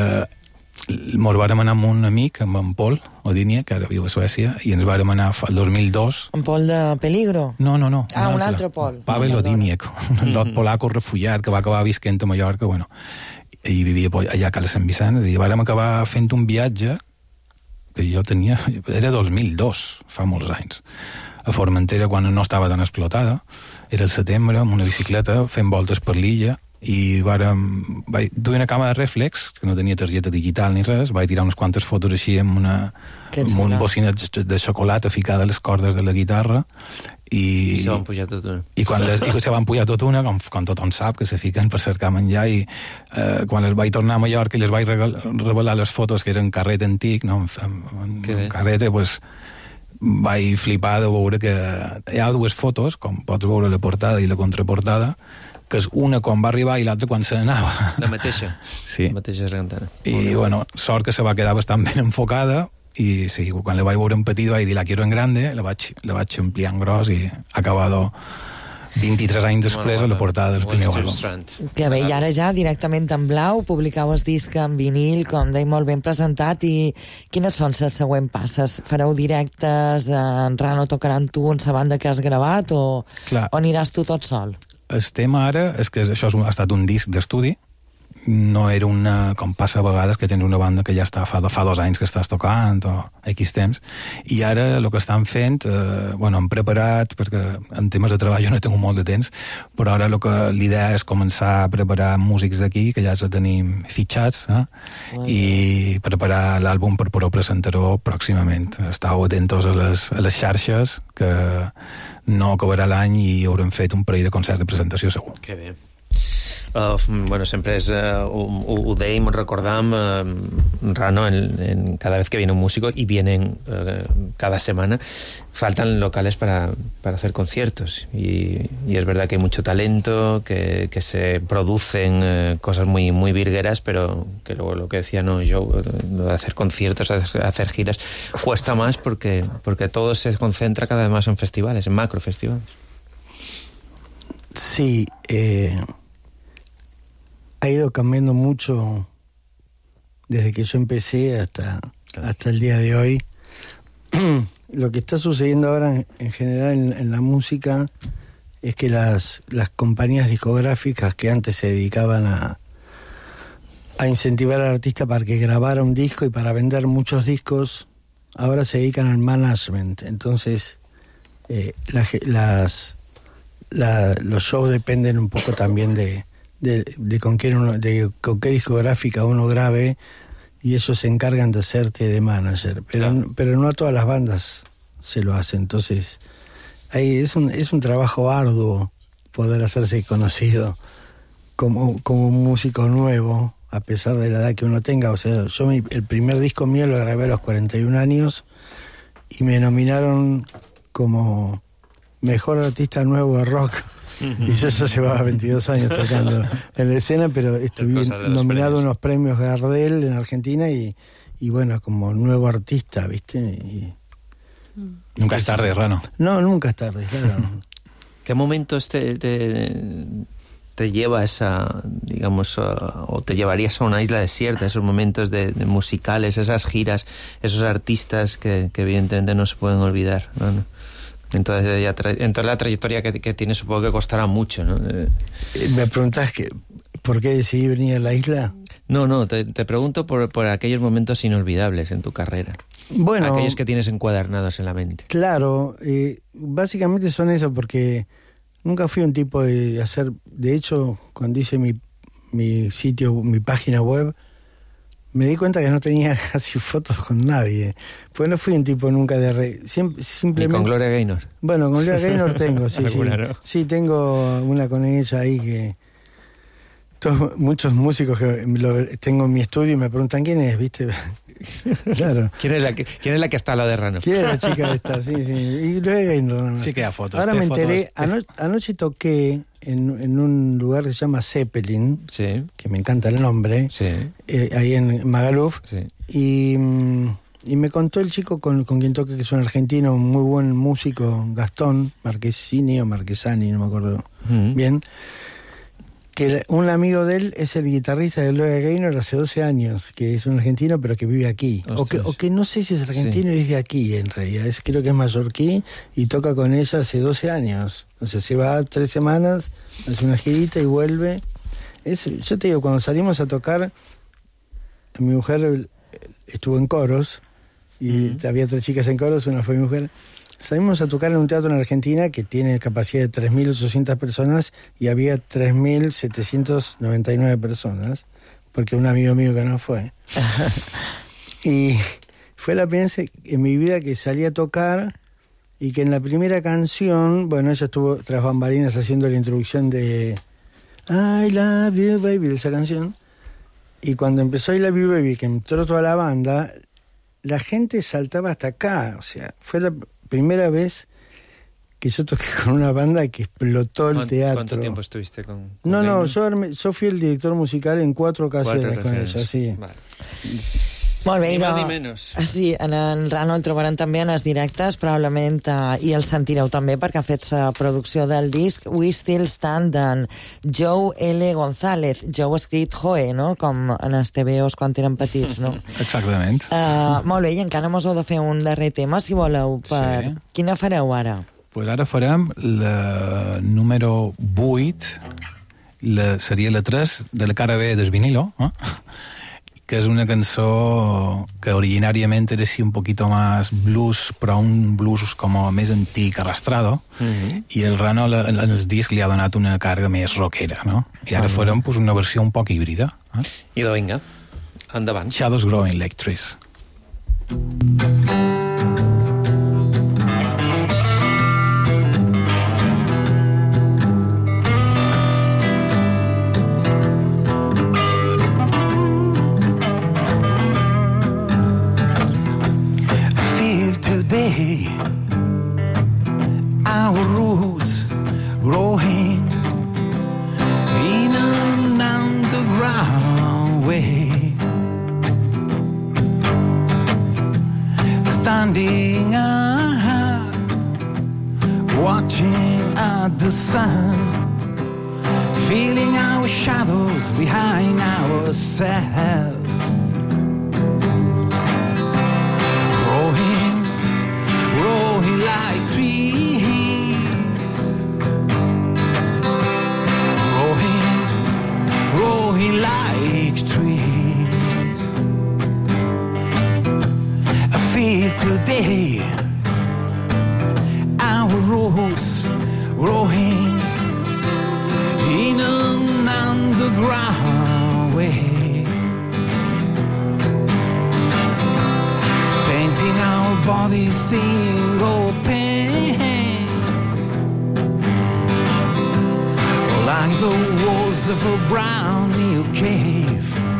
mos vàrem anar amb un amic, amb en Pol Odinie, que ara viu a Suècia, i ens vàrem anar el dos mil dos. En Pol de Peligro? No, no, no. Ah, un, un altre Pol. Pavel Odinie, un lot polaco refugiat que va acabar visquent a Mallorca, bueno, i vivia allà a Cala Sant Vicenç, i vàrem acabar fent un viatge que jo tenia, era dos mil dos, fa molts anys, a Formentera, quan no estava tan explotada. Era el setembre, amb una bicicleta, fent voltes per l'illa, i vàrem, vaig dur una cama de reflex, que no tenia targeta digital ni res, vaig tirar unes quantes fotos així amb, una, amb un bocinet de xocolata ficada a les cordes de la guitarra, i, I se van pujar tot una. I quan les, i se van pujar tot una, com, com tothom sap, que se fiquen per cercar menjar, i eh, quan les vaig tornar a Mallorca i les vaig revelar les fotos, que eren carret antic, no? en, en, en carrete, pues, vaig flipar de veure que hi ha dues fotos, com pots veure la portada i la contraportada, que és una quan va arribar i l'altra quan se n'anava. La mateixa? Sí. La mateixa sargantana. I, bueno, sort que se va quedar bastant ben enfocada, i sí, quan la vaig veure en petit vaig dir la quiero en grande, la vaig, la vaig ampliar en gros i ha acabat vint-i-tres anys després a la portada del primer àlbum. Que bé, i ara ja directament en blau, publicau el disc en vinil, com deia, molt ben presentat, i quines són les següents passes? Fareu directes, en Rano tocarà amb tu en la banda que has gravat, o, o aniràs tu tot sol? El tema ara és que això ha estat un disc d'estudi, no era una, com passa a vegades, que tens una banda que ja està fa, fa dos anys que estàs tocant o X temps, i ara el que estan fent, eh, bueno, han preparat, perquè en temes de treball jo no tinc molt de temps, però ara el que l'idea és començar a preparar músics d'aquí, que ja els tenim fitxats, eh? Oh, i preparar l'àlbum per poder presentar-ho pròximament. Estau atentos a les, a les xarxes, que no acabarà l'any i haurem fet un parell de concerts de presentació segur. Que bé. Uh, bueno, sempre es, uh, ho, ho dèiem, recordam uh, Rano, en, en cada vez que viene un músico, y vienen uh, cada semana, faltan locales para, para hacer conciertos, y, y es verdad que hay mucho talento, que, que se producen uh, cosas muy, muy virgueras, pero que luego lo que decía no, yo, lo de hacer conciertos, hacer, hacer giras, cuesta más porque, porque todo se concentra cada vez más en festivales, en macrofestivales. Sí, eh, ha ido cambiando mucho desde que yo empecé hasta, hasta el día de hoy. Lo que está sucediendo ahora en, en general en, en la música es que las, las compañías discográficas que antes se dedicaban a, a incentivar al artista para que grabara un disco y para vender muchos discos, ahora se dedican al management. Entonces, eh, la, las, la, los shows dependen un poco también de, de, de, con quién uno, de con qué discográfica uno grabe, y ellos se encargan de hacerte de manager. Pero, claro. pero no a todas las bandas se lo hacen. Entonces, ahí es un, es un trabajo arduo poder hacerse conocido como, como un músico nuevo, a pesar de la edad que uno tenga. O sea, yo mi, el primer disco mío lo grabé a los cuarenta y un años y me nominaron como mejor artista nuevo de rock. Y yo ya llevaba veintidós años tocando en la escena, pero estuve nominado a unos premios Gardel en Argentina y, y bueno, como nuevo artista, ¿viste? Y, nunca es tarde, Rano. No, nunca es tarde, claro. ¿Qué momentos te, te, te llevas a, digamos, a, o te llevarías a una isla desierta, esos momentos de, de musicales, esas giras, esos artistas que, que evidentemente no se pueden olvidar, ¿no? Entonces, ya tra- en toda la trayectoria que, que tiene, supongo que costará mucho, ¿no? Eh, ¿Me preguntás que, por qué decidí venir a la isla? No, no, te, te pregunto por, por aquellos momentos inolvidables en tu carrera. Bueno, aquellos que tienes encuadernados en la mente. Claro, eh, básicamente son eso, porque nunca fui un tipo de hacer... De hecho, cuando hice mi, mi sitio, mi página web, me di cuenta que no tenía casi fotos con nadie. Pues no fui un tipo nunca de... Re... Siempre, simplemente... ¿Y con Gloria Gaynor? Bueno, con Gloria Gaynor tengo, sí, sí. ¿no? Sí, tengo una con ella ahí que... Todos, muchos músicos que lo, tengo en mi estudio y me preguntan quién es, ¿viste? Claro. ¿Quién es la que, quién es la que está a lo de Rano? ¿Quién es la chica esta? Sí, sí. Y Gloria Gaynor nada más. Sí queda fotos. Ahora me enteré, fotos, ano, anoche toqué en, en un lugar que se llama Zeppelin, sí, que me encanta el nombre, sí, eh, ahí en Magaluf, sí, y, y me contó el chico con, con quien toque, que es un argentino, un muy buen músico, Gastón Marquesini o Marquesani, no me acuerdo mm. bien, que un amigo de él es el guitarrista de Gloria Gaynor hace doce años, que es un argentino pero que vive aquí, o que, o que no sé si es argentino, sí, y vive aquí en realidad, es, creo que es mallorquí y toca con ella hace doce años, o sea, se va tres semanas, hace una girita y vuelve. Es, yo te digo, cuando salimos a tocar, mi mujer estuvo en coros y mm. había tres chicas en coros, una fue mi mujer. Salimos a tocar en un teatro en Argentina que tiene capacidad de tres mil ochocientas personas y había tres mil setecientas noventa y nueve personas, porque un amigo mío que no fue. Y fue la primera vez en mi vida que salí a tocar y que en la primera canción, bueno, ella estuvo tras bambalinas haciendo la introducción de I Love You Baby, de esa canción, y cuando empezó I Love You Baby, que entró toda la banda, la gente saltaba hasta acá, o sea, fue la primera vez que yo toqué con una banda que explotó el teatro. ¿Cuánto tiempo estuviste con, con No, no, yo, yo fui el director musical en cuatro ocasiones cuatro con ocasiones. ella, sí. Vale. Molt bé, ni no, més ni menys. Sí, en en Rano el trobaran també en els directes, probablement, uh, i el sentireu també perquè ha fet la producció del disc We Still Stand d'en Joe L. González. Joe escrit Joe, no?, com en els T V Os quan eren petits, no? Exactament. Uh, molt bé, i encara mos heu de fer un darrer tema, si voleu. Per... Sí. Quina fareu ara? Pues ara farem la número vuit, la, seria la tres de la cara B del vinilo, eh? Que és una cançó que originàriament era així un poquito más blues, però un blues com més antic, arrastrado, mm-hmm. i el Rano en el disc li ha donat una càrrega més rockera, no? I ara mm-hmm. farem pues, una versió un poc híbrida. Eh? Idò, vinga, endavant. Shadows Growing Like Trees. Today, our roots growing in an underground way, standing up, watching at the sun feeling our shadows behind ourselves. Growing, growing like trees. Growing, growing like trees. I feel today our roots growing in an underground way, painting our bodies single paint, like the walls of a brand new cave.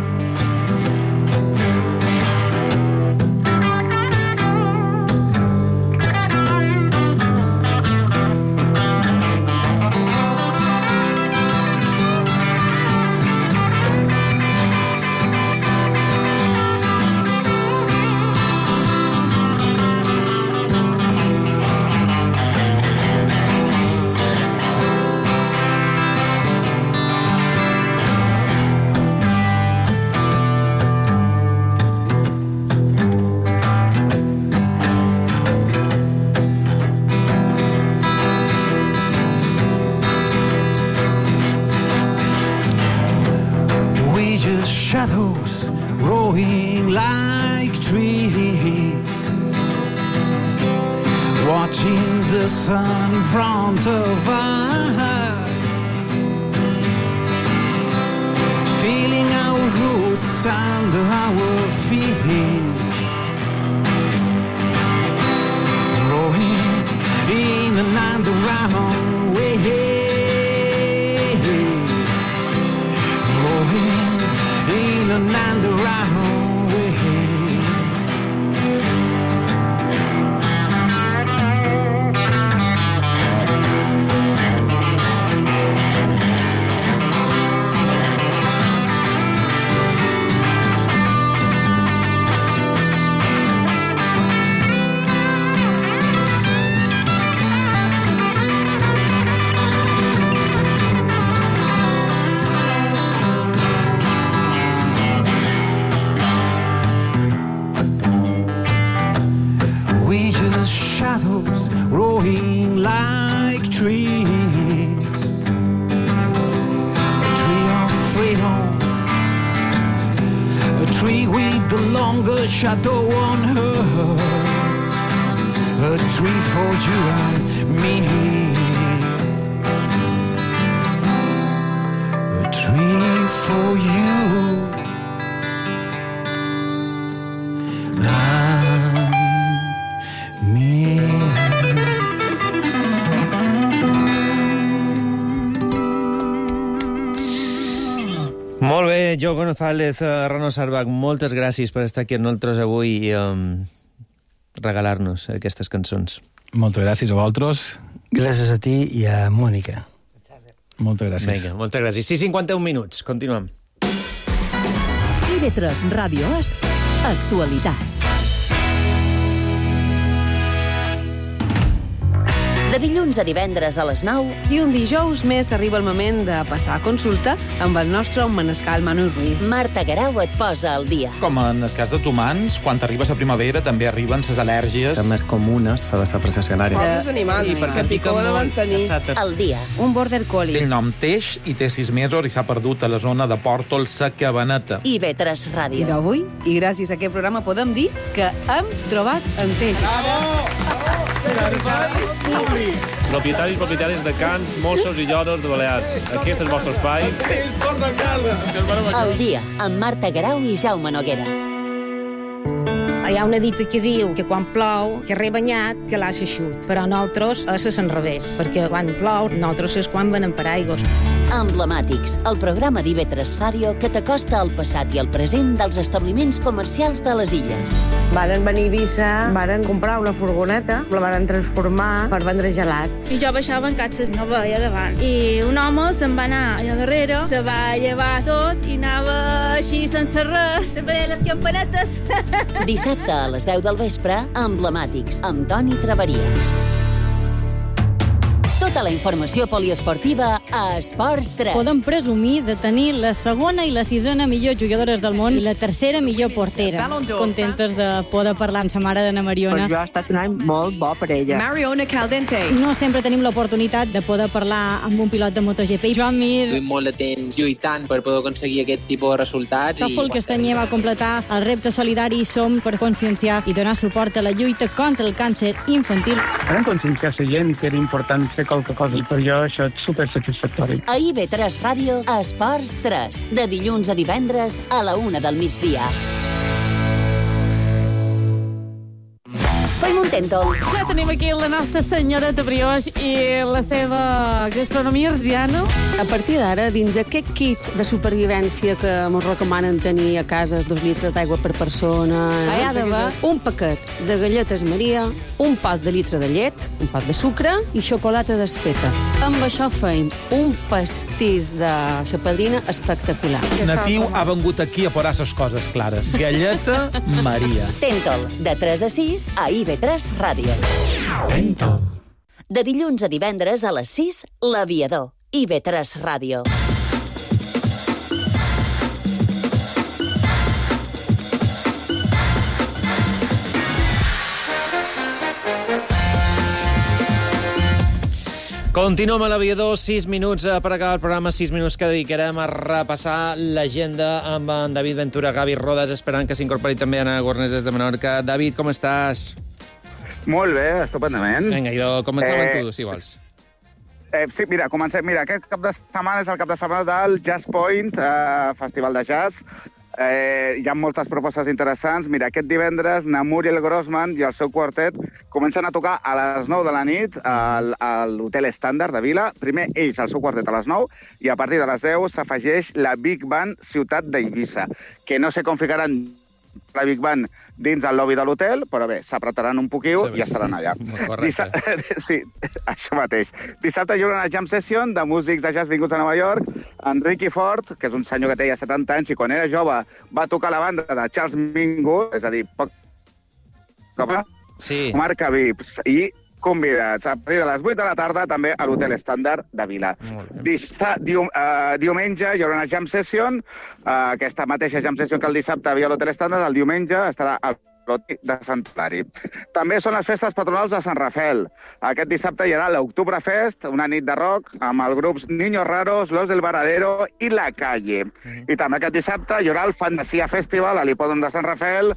Shadows growing like trees, watching the sun in front of us, feeling our roots under our feet, growing in an underground way. In an underground way. Shadows growing like trees, a tree of freedom, a tree with the longest shadow on her, a tree for you and me, a tree for you. Molt bé, Jo González, Rano Sarbach, moltes gràcies per estar aquí amb nosaltres avui i um, regalar-nos aquestes cançons. Moltes gràcies a vosaltres. Gràcies a ti i a Mònica. Moltes gràcies. Vinga, moltes gràcies. sis cinquanta-un minuts, continuem. I ve tres Ràdio És Actualitat. De dilluns a divendres a les nou. I un dijous més arriba el moment de passar a consulta amb el nostre manescal Manu Ruiz. Marta Guerau et posa al dia. Com en el cas dels humans, quan arribes a primavera també arriben les al·lèrgies. Les més comunes s'ha de ser precessionària. Els animals, sí, que picor de mantenir. Al dia. Un border collie. Té el nom Teix i té sis mesos i s'ha perdut a la zona de Pòrtol, sa Cabaneta. I ve tres Ràdio. I d'avui, i gràcies a aquest programa, podem dir que hem trobat en Teix. Bravo! Servei públic. Propietaris, propietaris de cans, mossos i lloros de Balears. Aquí és el vostre espai. És tot de casa. Al dia, amb Marta Guerau i Jaume Noguera. Hi ha una dita que diu que quan plou, que rebanyat, que l'ha eixut. Però nosaltres és al revés, perquè quan plou, nosaltres és quan venen per aigües. Emblemàtics, el programa d'I V tres Ràdio que t'acosta al passat i al present dels establiments comercials de les illes. Varen venir a Eivissa, varen comprar una furgoneta, la varen transformar per vendre gelats. I jo baixava en catxes, no veia davant. I un home se'n va anar allà darrere, se va llevar tot i anava així sense res, sempre deia les campanetes. Dissabte a les deu del vespre, Emblemàtics, amb Toni Traveria. Tota la informació poliesportiva a Esports tres. Podem presumir de tenir la segona i la sisena millor jugadores del món i la tercera millor portera. Contentes de poder parlar amb sa mare d'Anna Mariona. Per jo ha estat un any molt bo per ella. Mariona Caldente. No sempre tenim l'oportunitat de poder parlar amb un pilot de MotoGP. Joan Mir. Estic molt de temps lluitant per poder aconseguir aquest tipus de resultats. Tòfol Castanyer va completar el repte solidari Som per conscienciar i donar suport a la lluita contra el càncer infantil. Vam conscienciar la gent que era important fer qualque cosa i per jo això és supersatisfactori. A I B tres Ràdio, Esports tres, de dilluns a divendres a la una del migdia. Fem un tento. Ja tenim aquí la nostra senyoreta Brioix i la seva gastronomia arsiana. A partir d'ara, dins aquest kit de supervivència que ens recomanen tenir a casa, dos litres d'aigua per persona, hi ha d'haver un paquet de galletes Maria, un pot de litre de llet, un pot de sucre i xocolata desfeta. Amb això feim un pastís de sa padrina espectacular. Natiu ha vengut aquí a posar les coses clares. Galleta Maria. Tentol, de tres a sis a I B tres Ràdio. Tentol. De dilluns a divendres a les sis, L'Aviador. I B tres Ràdio. Continuem a l'Aviador, sis minuts per acabar el programa, sis minuts que dedicarem a repassar l'agenda amb en David Ventura, Gavi Rodes, esperant que s'incorpori també Anna Gornés des de Menorca. David, com estàs? Molt bé, estupendament. Vinga, idò, comencem eh... amb tu, si vols. Eh, sí, mira, comencem. Mira, aquest cap de setmana és el cap de setmana del Jazz Point, eh, festival de jazz. Eh, hi ha moltes propostes interessants. Mira, aquest divendres, Namuriel Grossman i el seu quartet comencen a tocar a les nou de la nit al, a l'Hotel Estàndard de Vila. Primer ells, el seu quartet, a les nou, i a partir de les deu s'afegeix la Big Band Ciutat d'Eivissa, que no sé com ficaran la Big Band dins el lobby de l'hotel, però bé, s'apretaran un poquiu sí, i estaran allà. Dissa... Sí, això mateix. Dissabte hi haurà una jam session de músics de jazz vinguts a Nova York. En Ricky Ford, que és un senyor que té ja setanta anys i quan era jove va tocar la banda de Charles Mingus, és a dir, poc... Sí. Marca V I Ps. I convidats a partir de les vuit de la tarda també a l'Hotel Estàndard de Vila. Dissa, dium, uh, diumenge hi haurà una jam session, uh, aquesta mateixa jam session que el dissabte havia a l'Hotel Estàndard, el diumenge estarà al Loti de Sant Hilari. També són les festes patronals de Sant Rafael. Aquest dissabte hi haurà l'Octubrefest, una nit de rock amb els grups Niños Raros, Los del Varadero i La Calle. Mm. I també aquest dissabte hi haurà el Fantasia Festival a l'Hipòdrom de Sant Rafael.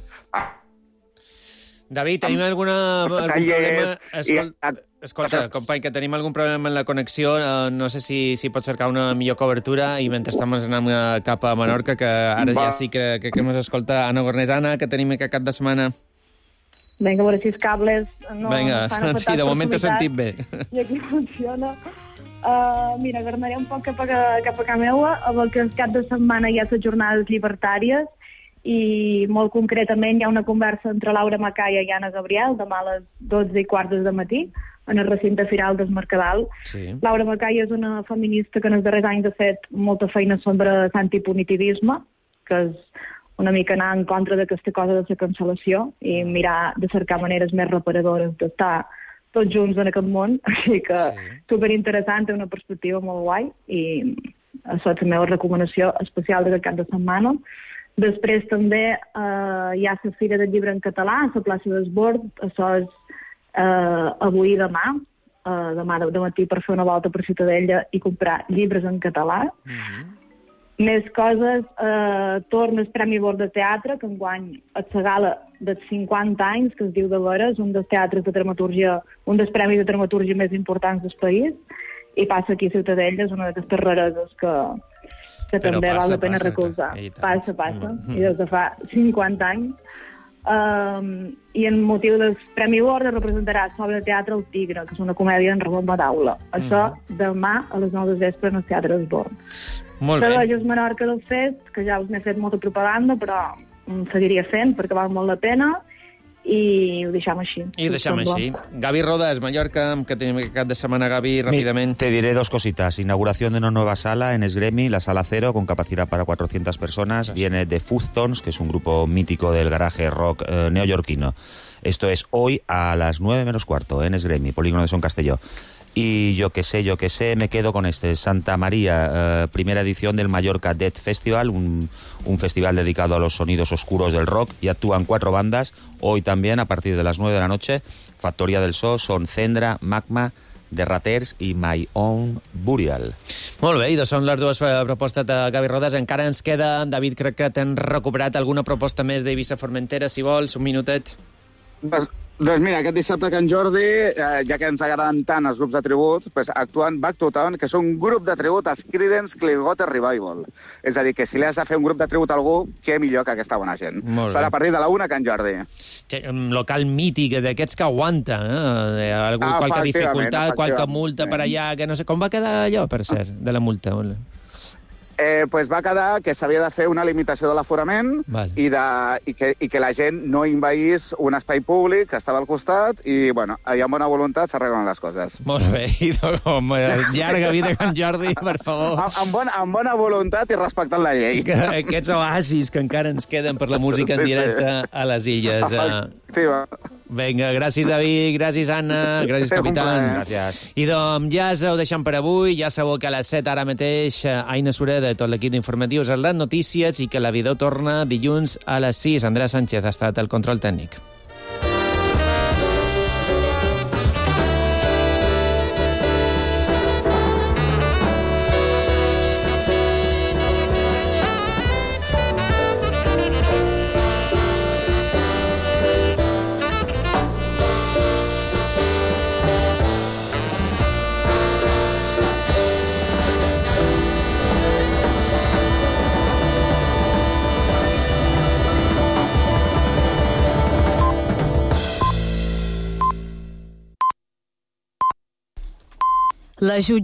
David, tenim alguna, algun problema? Escolta, escolta, company, que tenim algun problema en la connexió. Uh, no sé si, si pots cercar una millor cobertura i mentre estem anant cap a Menorca, que ara ja sí que, que, que ens escolta Anna Gornés. Anna, que tenim aquest cap de setmana? Vinga, a veure si els cables no Vinga, fan sí, de moment t'he sentit bé. I aquí funciona. Uh, mira, tornaré un poc cap a, cap a casa meua, amb el que el cap de setmana hi ha les jornades llibertàries, i molt concretament hi ha una conversa entre Laura Macaia i Anna Gabriel demà a les dotze i quart de matí en el recinte firal del Mercadal. Sí. Laura Macaia és una feminista que en els darrers anys ha fet molta feina sobre l'antipunitivisme, que és una mica anar en contra d'aquesta cosa de la cancel·lació i mirar de cercar maneres més reparadores d'estar tots junts en aquest món. Així que sí. Superinteressant, té una perspectiva molt guai i això és la meva recomanació especial d'aquest cap de setmana. Després també eh, hi ha la Fira del Llibre en català a la plaça d'Esbord. Això és eh, avui i demà, eh, demà de matí per fer una volta per Ciutadella i comprar llibres en català. Mm-hmm. Més coses, eh, torna el Premi Bord de Teatre, que enguany és la gala dels cinquanta anys, que es diu de veres, un dels teatres de dramaturgia, un dels premis de dramaturgia més importants del país, i passa aquí a Ciutadella, és una d'aquestes rareses que... que Però també passa, val la pena passa, recolzar. Passa, passa. Mm-hmm. I des de fa cinquanta anys. Um, I en motiu del Premi Bord representarà l'obra de teatre El Tigre, que és una comèdia en Ramon Badaula. Mm-hmm. Això demà a les nou de vespre en el Teatre d'Esbord. Molt bé. Treballes Menorca del Fest, que ja us n'he fet molta propaganda, però seguiria fent perquè val molt la pena. I ho deixem així. I ho deixem així. Gavi Rodes, Mallorca, que tenim aquest de setmana, Gavi, rápidamente. Te diré dos cositas. Inauguración de una nueva sala en Esgremi, la Sala Cero, con capacidad para cuatrocientas personas. Gracias. Viene de Fuztons, que es un grupo mítico del garaje rock eh, neoyorquino. Esto es hoy a las nueve menos cuarto, en Esgremi, Polígono de Son Castelló. Y yo que sé, yo que sé, me quedo con este, Santa María, eh, primera edición del Mallorca Death Festival, un, un festival dedicado a los sonidos oscuros del rock, y actúan cuatro bandas, hoy también a partir de las nueve de la noche, Factoria del So, Son Cendra, Magma, The Raters i My Own Burial. Molt bé, i doncs són les dues propostes de Gavi Rodes. Encara ens queda, David, crec que t'han recuperat alguna proposta més d'Eivissa Formentera, si vols, un minutet. Doncs, doncs mira, aquest dissabte que en Jordi, eh, ja que ens agraden tant els grups de tribut, pues, actuen Back to Town, que és un grup de tribut als Creedence Clearwater Revival. És a dir, que si li has de fer un grup de tribut a algú, què millor que aquesta bona gent. Serà a partir de la una que en Jordi. Un local mític, d'aquests que aguanta, eh? Algú, ah, qualque dificultat, qualque multa per allà, que no sé... Com va quedar allò, per cert, de la multa? Eh, pues va quedar que s'havia de fer una limitació de l'aforament vale. i, de, i, que, i que la gent no envaís un espai públic que estava al costat i, bueno, i amb bona voluntat s'arreglen les coses. Molt bé, i com, llarga vida con Jordi, per favor. Amb, amb, bona, amb bona voluntat i respectant la llei. Que, aquests oasis que encara ens queden per la música en directe a les illes. Efectiva. Vinga, gràcies, David, gràcies, Anna, gràcies, capitán. Gràcies. I doncs ja ho deixem per avui, ja sabeu que a les set ara mateix Aina Sureda i tot l'equip d'informatius a les notícies i que la Vidó torna dilluns a les sis. Andrea Sánchez ha estat el control tècnic. La jutge